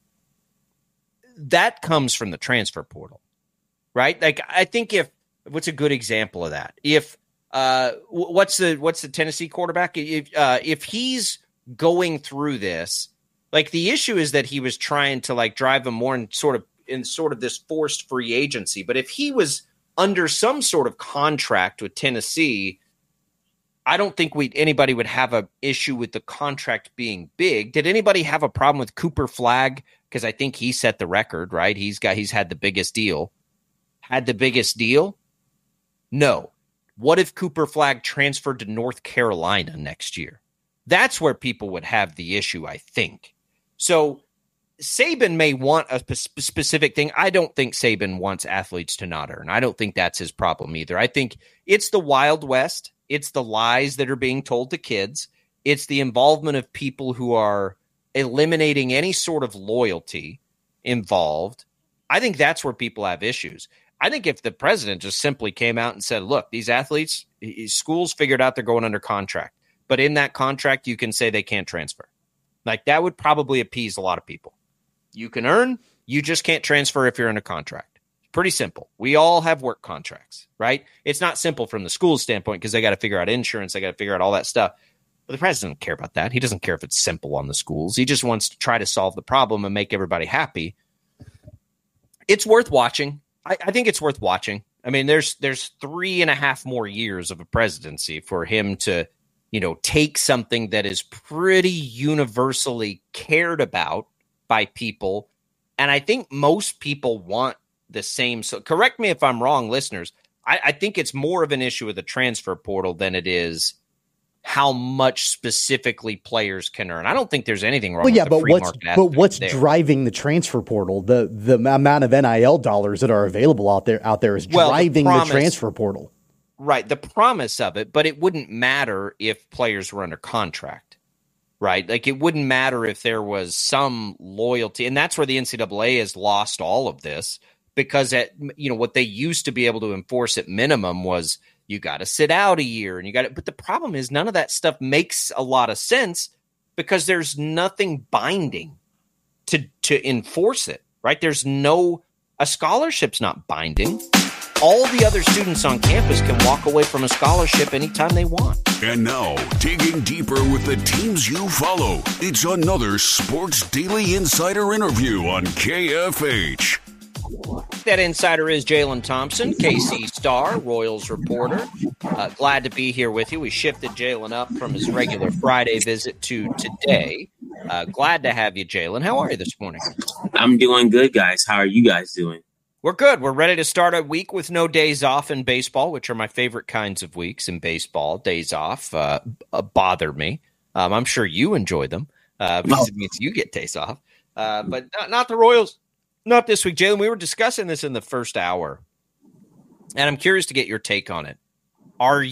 [SPEAKER 6] that comes from the transfer portal, right? Like, I think what's a good example of that? What's the Tennessee quarterback? If he's going through this, like the issue is that he was trying to like drive him more in sort of this forced free agency. But if he was under some sort of contract with Tennessee, I don't think anybody would have an issue with the contract being big. Did anybody have a problem with Cooper Flagg? Because I think he set the record, right? He's had the biggest deal. Had the biggest deal? No. What if Cooper Flagg transferred to North Carolina next year? That's where people would have the issue, I think. So Saban may want a specific thing. I don't think Saban wants athletes to not earn. I don't think that's his problem either. I think it's the Wild West. It's the lies that are being told to kids. It's the involvement of people who are eliminating any sort of loyalty involved. I think that's where people have issues. I think if the president just simply came out and said, look, these athletes, schools figured out they're going under contract, but in that contract, you can say they can't transfer. Like, that would probably appease a lot of people. You can earn, you just can't transfer if you're in a contract. Pretty simple. We all have work contracts, right? It's not simple from the school's standpoint because they got to figure out insurance. They got to figure out all that stuff. But the president doesn't care about that. He doesn't care if it's simple on the schools. He just wants to try to solve the problem and make everybody happy. It's worth watching. I think it's worth watching. I mean, there's 3.5 more years of a presidency for him to, take something that is pretty universally cared about by people. And I think most people want the same. So correct me if I'm wrong, listeners. I think it's more of an issue with the transfer portal than it is how much specifically players can earn. I don't think there's anything wrong with the free market aspect.
[SPEAKER 7] But what's driving the transfer portal? The amount of NIL dollars that are available out there is driving the transfer portal.
[SPEAKER 6] Right. The promise of it, but it wouldn't matter if players were under contract. Right. Like, it wouldn't matter if there was some loyalty. And that's where the NCAA has lost all of this, because what they used to be able to enforce at minimum was you got to sit out a year and but the problem is none of that stuff makes a lot of sense because there's nothing binding to enforce it, right? There's a scholarship's not binding. All the other students on campus can walk away from a scholarship anytime they want.
[SPEAKER 5] And now, digging deeper with the teams you follow, it's another Sports Daily Insider interview on KFH.
[SPEAKER 6] That insider is Jalen Thompson, KC Star, Royals reporter. Glad to be here with you. We shifted Jalen up from his regular Friday visit to today. Glad to have you, Jalen. How are you this morning?
[SPEAKER 1] I'm doing good, guys. How are you guys doing?
[SPEAKER 6] We're good. We're ready to start a week with no days off in baseball, which are my favorite kinds of weeks in baseball. Days off bother me. I'm sure you enjoy them because it means you get days off. But not the Royals. Not this week, Jalen. We were discussing this in the first hour, and I'm curious to get your take on it. We'll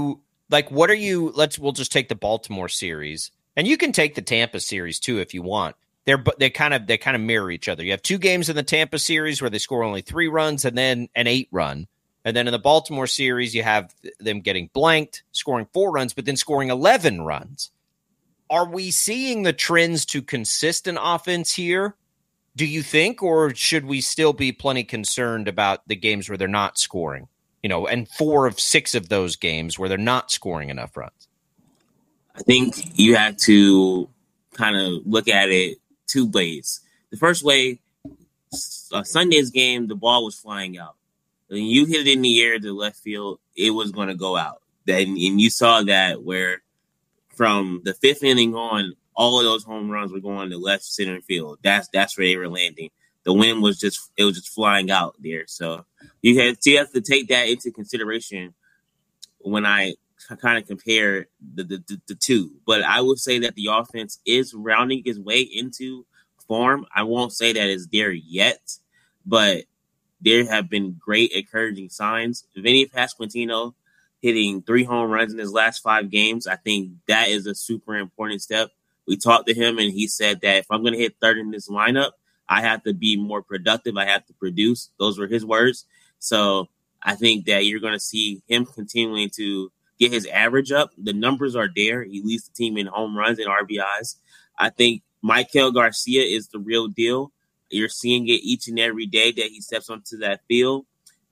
[SPEAKER 6] just take the Baltimore series, and you can take the Tampa series too if you want. They kind of mirror each other. You have 2 games in the Tampa series where they score only 3 runs and then an 8 run. And then in the Baltimore series, you have them getting blanked, scoring 4 runs, but then scoring 11 runs. Are we seeing the trends to consistent offense here? Do you think, or should we still be plenty concerned about the games where they're not scoring? And 4 of 6 of those games where they're not scoring enough runs.
[SPEAKER 1] I think you have to kind of look at it 2 ways. The first way, Sunday's game, the ball was flying out. When you hit it in the air to left field, it was going to go out. And you saw that where from the 5th inning on, all of those home runs were going to left center field. That's where they were landing. The wind was just flying out there. So you have to take that into consideration when I kind of compare the 2. But I would say that the offense is rounding its way into form. I won't say that it's there yet, but there have been great encouraging signs. Vinny Pasquantino hitting 3 home runs in his last 5 games. I think that is a super important step. We talked to him, and he said that if I'm going to hit 3rd in this lineup, I have to be more productive. I have to produce. Those were his words. So I think that you're going to see him continuing to get his average up. The numbers are there. He leads the team in home runs and RBIs. I think Maikel Garcia is the real deal. You're seeing it each and every day that he steps onto that field.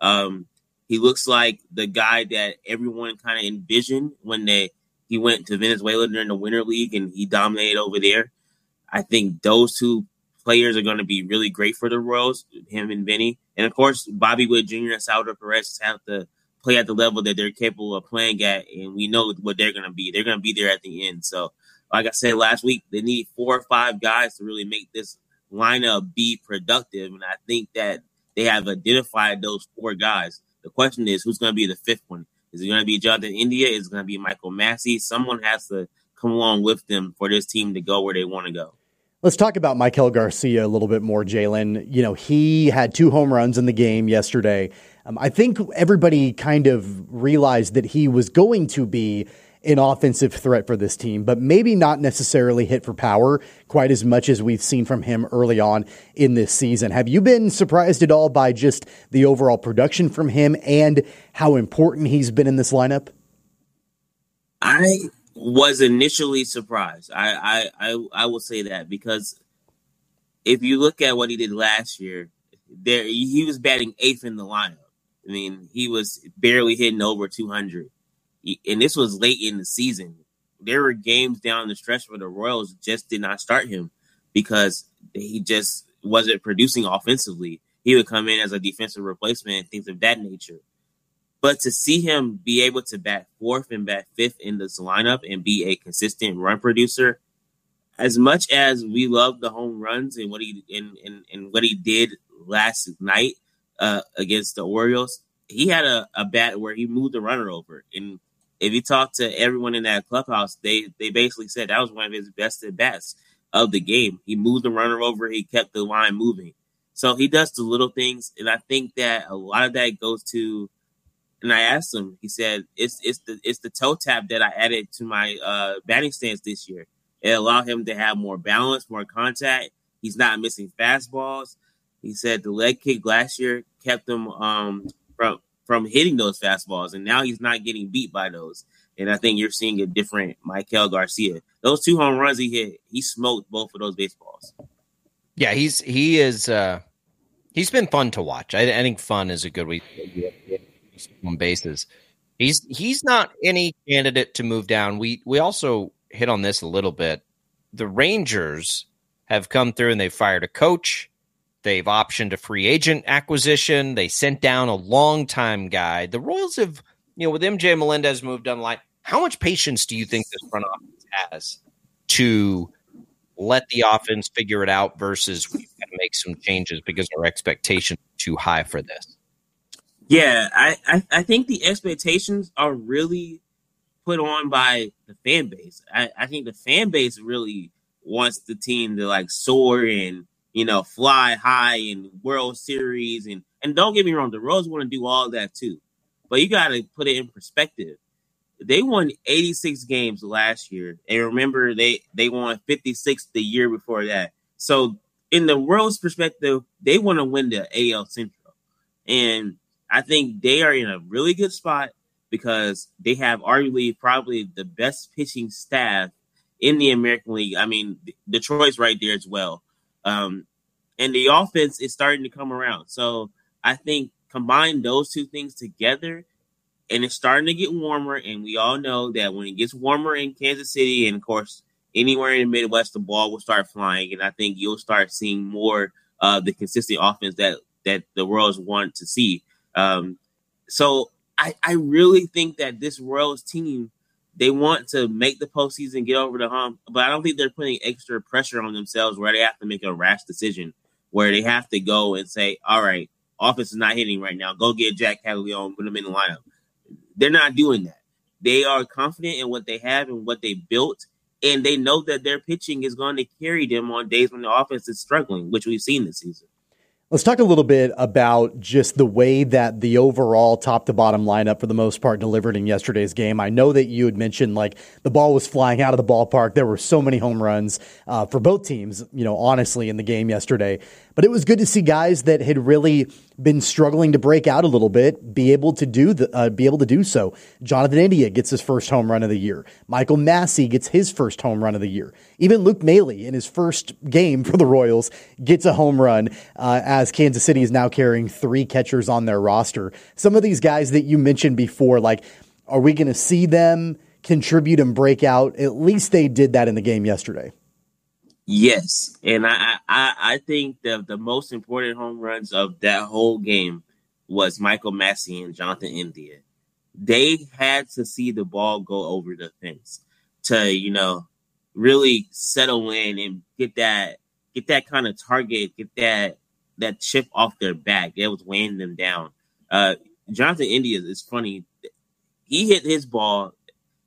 [SPEAKER 1] He looks like the guy that everyone kind of envisioned when he went to Venezuela during the Winter League and he dominated over there. I think those 2 players are going to be really great for the Royals, him and Vinny. And, of course, Bobby Witt Jr. and Salvador Perez have to play at the level that they're capable of playing at, and we know what they're going to be. They're going to be there at the end. So, like I said last week, they need 4 or 5 guys to really make this lineup be productive, and I think that they have identified those 4 guys. The question is, who's going to be the 5th one? Is it going to be Jonathan India? Is it going to be Michael Massey? Someone has to come along with them for this team to go where they want to go.
[SPEAKER 7] Let's talk about Maikel Garcia a little bit more, Jalen. You know, he had 2 home runs in the game yesterday. I think everybody kind of realized that he was going to be an offensive threat for this team, but maybe not necessarily hit for power quite as much as we've seen from him early on in this season. Have you been surprised at all by just the overall production from him and how important he's been in this lineup?
[SPEAKER 1] I was initially surprised. I will say that, because if you look at what he did last year, he was batting 8th in the lineup. I mean, he was barely hitting over 200. And this was late in the season. There were games down the stretch where the Royals just did not start him because he just wasn't producing offensively. He would come in as a defensive replacement, things of that nature. But to see him be able to bat 4th and bat 5th in this lineup and be a consistent run producer, as much as we love the home runs and what he what he did last night against the Orioles, he had a bat where he moved the runner over. And if you talk to everyone in that clubhouse, they basically said that was one of his best at bats of the game. He moved the runner over. He kept the line moving. So he does the little things, and I think that a lot of that goes to. And I asked him. He said it's the toe tap that I added to my batting stance this year. It allowed him to have more balance, more contact. He's not missing fastballs. He said the leg kick last year kept him from hitting those fastballs, and now he's not getting beat by those. And I think you're seeing a different Maikel Garcia. Those 2 home runs he hit, he smoked both of those baseballs.
[SPEAKER 6] Yeah, he's been fun to watch. I think fun is a good way on bases. He's not any candidate to move down. We also hit on this a little bit. The Rangers have come through and they've fired a coach. They've optioned a free agent acquisition. They sent down a longtime guy. The Royals have, with MJ Melendez moved down the line, how much patience do you think this front office has to let the offense figure it out versus we've got to make some changes because our expectations are too high for this?
[SPEAKER 1] Yeah, I think the expectations are really put on by the fan base. I think the fan base really wants the team to soar and fly high in World Series. And don't get me wrong, the Royals want to do all that too. But you got to put it in perspective. They won 86 games last year. And remember, they won 56 the year before that. So in the Royals' perspective, they want to win the AL Central. And I think they are in a really good spot because they have arguably probably the best pitching staff in the American League. I mean, Detroit's right there as well. And the offense is starting to come around. So I think combine those 2 things together, and it's starting to get warmer. And we all know that when it gets warmer in Kansas City, and of course, anywhere in the Midwest, the ball will start flying. And I think you'll start seeing more of the consistent offense that the Royals want to see. So I really think that this Royals team, they want to make the postseason, get over the hump, but I don't think they're putting extra pressure on themselves where they have to make a rash decision, where they have to go and say, all right, offense is not hitting right now. Go get Jack Caglione, put him in the lineup. They're not doing that. They are confident in what they have and what they built, and they know that their pitching is going to carry them on days when the offense is struggling, which we've seen this season.
[SPEAKER 7] Let's talk a little bit about just the way that the overall top to bottom lineup for the most part delivered in yesterday's game. I know that you had mentioned the ball was flying out of the ballpark. There were so many home runs for both teams, honestly, in the game yesterday. But it was good to see guys that had really been struggling to break out a little bit be able to do so. Jonathan India gets his first home run of the year. Michael Massey gets his first home run of the year. Even Luke Maile in his first game for the Royals gets a home run as Kansas City is now carrying 3 catchers on their roster. Some of these guys that you mentioned before, are we going to see them contribute and break out? At least they did that in the game yesterday.
[SPEAKER 1] Yes, and I think the most important home runs of that whole game was Michael Massey and Jonathan India. They had to see the ball go over the fence to, really settle in and get that kind of target, get that chip off their back. That was weighing them down. Jonathan India is funny. He hit his ball.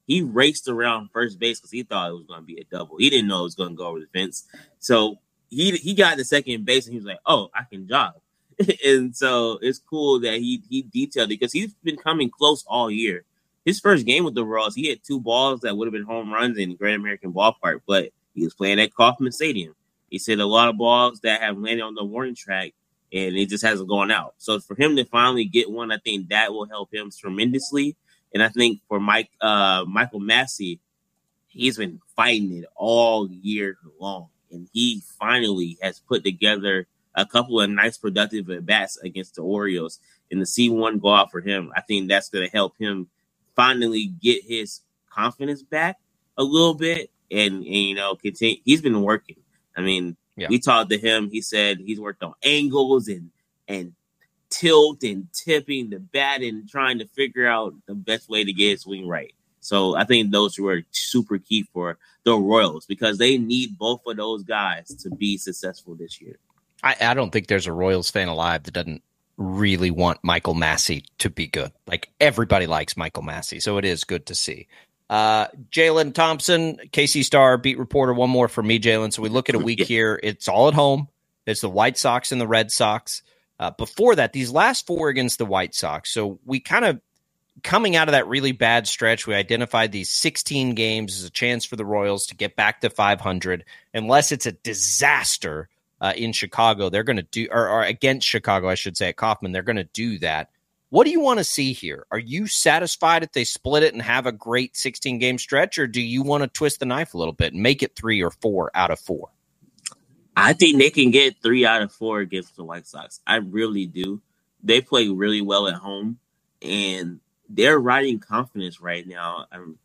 [SPEAKER 1] he raced around first base because he thought it was going to be a double. He didn't know it was going to go over the fence. So he got to second base and he was like, "Oh, I can jog." And so it's cool that he detailed it because he's been coming close all year. His first game with the Royals, he had 2 balls that would have been home runs in Great American Ballpark, but he was playing at Kauffman Stadium. He said a lot of balls that have landed on the warning track, and it just hasn't gone out. So for him to finally get one, I think that will help him tremendously. And I think for Michael Massey, he's been fighting it all year long, and he finally has put together a couple of nice productive at-bats against the Orioles. And the C1 go out for him, I think that's going to help him finally get his confidence back a little bit and continue. He's been working. I mean, we talked to him. He said he's worked on angles and tilt and tipping the bat and trying to figure out the best way to get his swing right. So I think those were super key for the Royals because they need both of those guys to be successful this year.
[SPEAKER 6] I don't think there's a Royals fan alive that doesn't really want Michael Massey to be good. Like, everybody likes Michael Massey, so it is good to see. Jalen Thompson, KC Star beat reporter, one more for me, Jalen. So we look at a week here. It's all at home. It's the White Sox and the Red Sox. Before that, these last 4 against the White Sox. So we kind of, coming out of that really bad stretch, we identified these 16 games as a chance for the Royals to get back to 500. Unless it's a disaster in Chicago, they're going to do, or against Chicago, I should say, at Kauffman, they're going to do that. What do you want to see here? Are you satisfied if they split it and have a great 16-game stretch, or do you want to twist the knife a little bit and make it 3 or 4 out of 4?
[SPEAKER 1] I think they can get 3 out of 4 against the White Sox. I really do. They play really well at home, and they're riding confidence right now.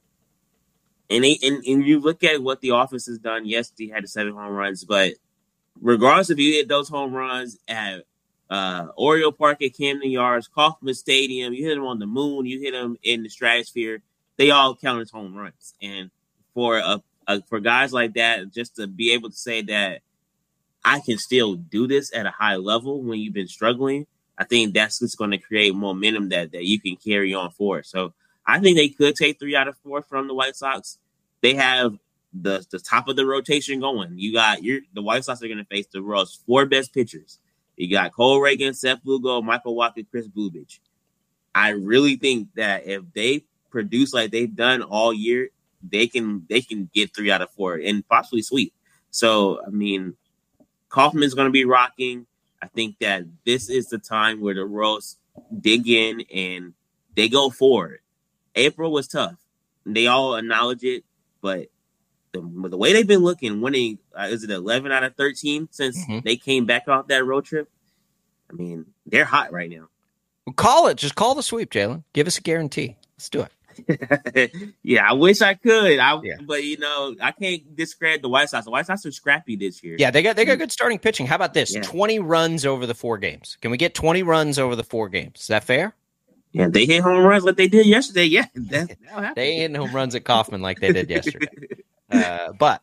[SPEAKER 1] And you look at what the offense has done. Yes, they had the 7 home runs, but regardless if you hit those home runs at Oriole Park at Camden Yards, Kauffman Stadium, you hit them on the moon, you hit them in the stratosphere, they all count as home runs. And for guys like that, just to be able to say that I can still do this at a high level when you've been struggling, I think that's just going to create momentum that you can carry on for. So I think they could take 3 out of 4 from the White Sox. They have the top of the rotation going. You got the White Sox are going to face the Royals' 4 best pitchers. You got Cole Reagan, Seth Lugo, Michael Wacha, Chris Bubich. I really think that if they produce like they've done all year, they can get 3 out of 4 and possibly sweep. So, I mean, Kauffman's going to be rocking. I think that this is the time where the Royals dig in and they go forward. April was tough. They all acknowledge it, but the way they've been looking, winning, is it 11 out of 13 since they came back off that road trip? I mean, they're hot right now.
[SPEAKER 6] Well, call it. Just call the sweep, Jalen. Give us a guarantee. Let's do it.
[SPEAKER 1] Yeah, I wish I could. But, I can't discredit the White Sox. The White Sox are scrappy this year.
[SPEAKER 6] Yeah, they got good starting pitching. How about this? Yeah. 20 runs over the 4 games. Can we get 20 runs over the 4 games? Is that fair?
[SPEAKER 1] Yeah, they hit home runs like they did yesterday. Yeah,
[SPEAKER 6] they ain't hitting home runs at Kauffman like they did yesterday. But,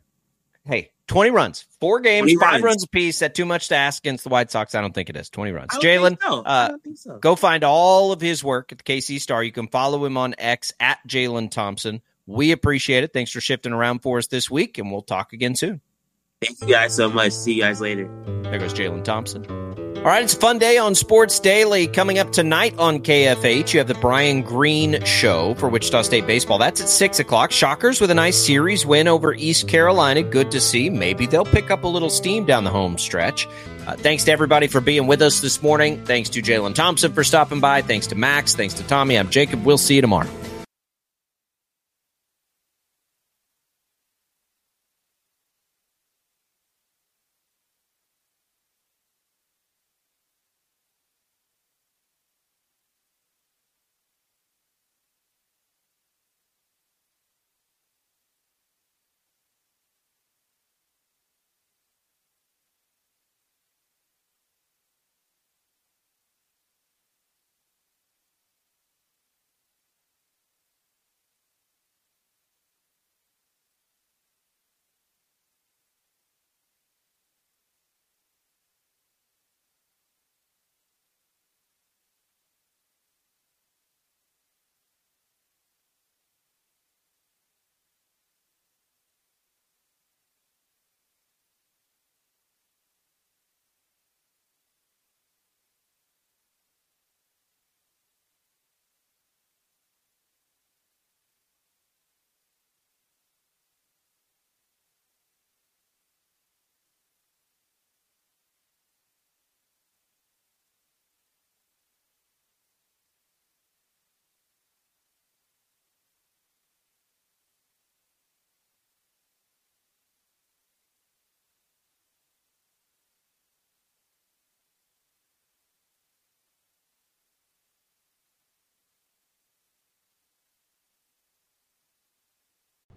[SPEAKER 6] hey, 20 runs, 4 games, 5 runs apiece. That too much to ask against the White Sox? I don't think it is. 20 runs. Jalen,
[SPEAKER 1] I don't think so.
[SPEAKER 6] Go find all of his work at the KC Star. You can follow him on X at Jalen Thompson. We appreciate it. Thanks for shifting around for us this week, and we'll talk again soon.
[SPEAKER 1] Thank you guys so much. See you guys later.
[SPEAKER 6] There goes Jalen Thompson. All right, it's a fun day on Sports Daily. Coming up tonight on KFH, you have the Brian Green Show for Wichita State Baseball. That's at 6 o'clock. Shockers with a nice series win over East Carolina. Good to see. Maybe they'll pick up a little steam down the home stretch. Thanks to everybody for being with us this morning. Thanks to Jalen Thompson for stopping by. Thanks to Max. Thanks to Tommy. I'm Jacob. We'll see you tomorrow.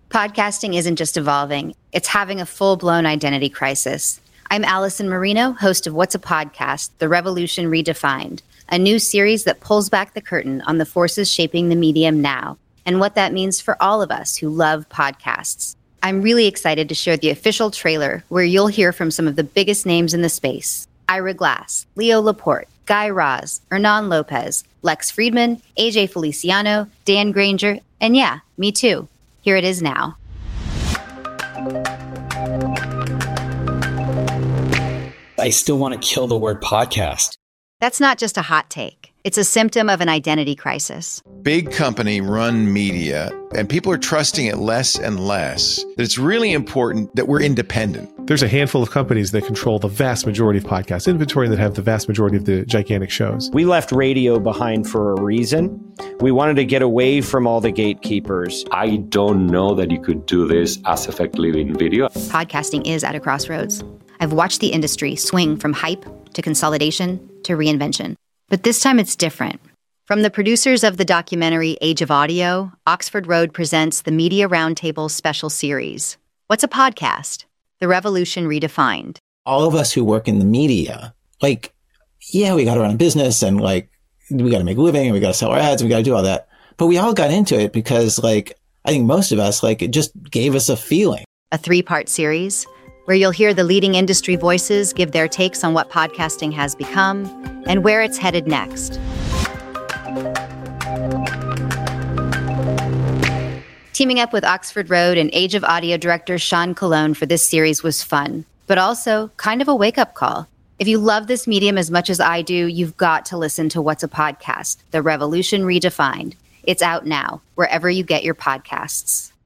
[SPEAKER 2] Podcasting isn't just evolving, it's having a full-blown identity crisis. I'm Allison Marino, host of What's a Podcast? The Revolution Redefined, a new series that pulls back the curtain on the forces shaping the medium now and what that means for all of us who love podcasts. I'm really excited to share the official trailer where you'll hear from some of the biggest names in the space. Ira Glass, Leo Laporte, Guy Raz, Hernan Lopez, Lex Friedman, AJ Feliciano, Dan Granger, and yeah, me too. Here it is now.
[SPEAKER 8] I still want to kill the word podcast.
[SPEAKER 2] That's not just a hot take. It's a symptom of an identity crisis.
[SPEAKER 23] Big company run media, and people are trusting it less and less. That it's really important that we're independent.
[SPEAKER 24] There's a handful of companies that control the vast majority of podcast inventory that have the vast majority of the gigantic shows.
[SPEAKER 25] We left radio behind for a reason. We wanted to get away from all the gatekeepers.
[SPEAKER 26] I don't know that you could do this as effectively in video.
[SPEAKER 2] Podcasting is at a crossroads. I've watched the industry swing from hype to consolidation to reinvention. But this time it's different. From the producers of the documentary Age of Audio, Oxford Road presents the Media Roundtable special series. What's a podcast? The Revolution Redefined.
[SPEAKER 27] All of us who work in the media, we got to run a business and we got to make a living and we got to sell our ads and we got to do all that. But we all got into it because I think most of us, it just gave us a feeling.
[SPEAKER 2] A 3-part series where you'll hear the leading industry voices give their takes on what podcasting has become and where it's headed next. Teaming up with Oxford Road and Age of Audio director Sean Colon for this series was fun, but also kind of a wake-up call. If you love this medium as much as I do, you've got to listen to What's a Podcast? The Revolution Redefined. It's out now, wherever you get your podcasts.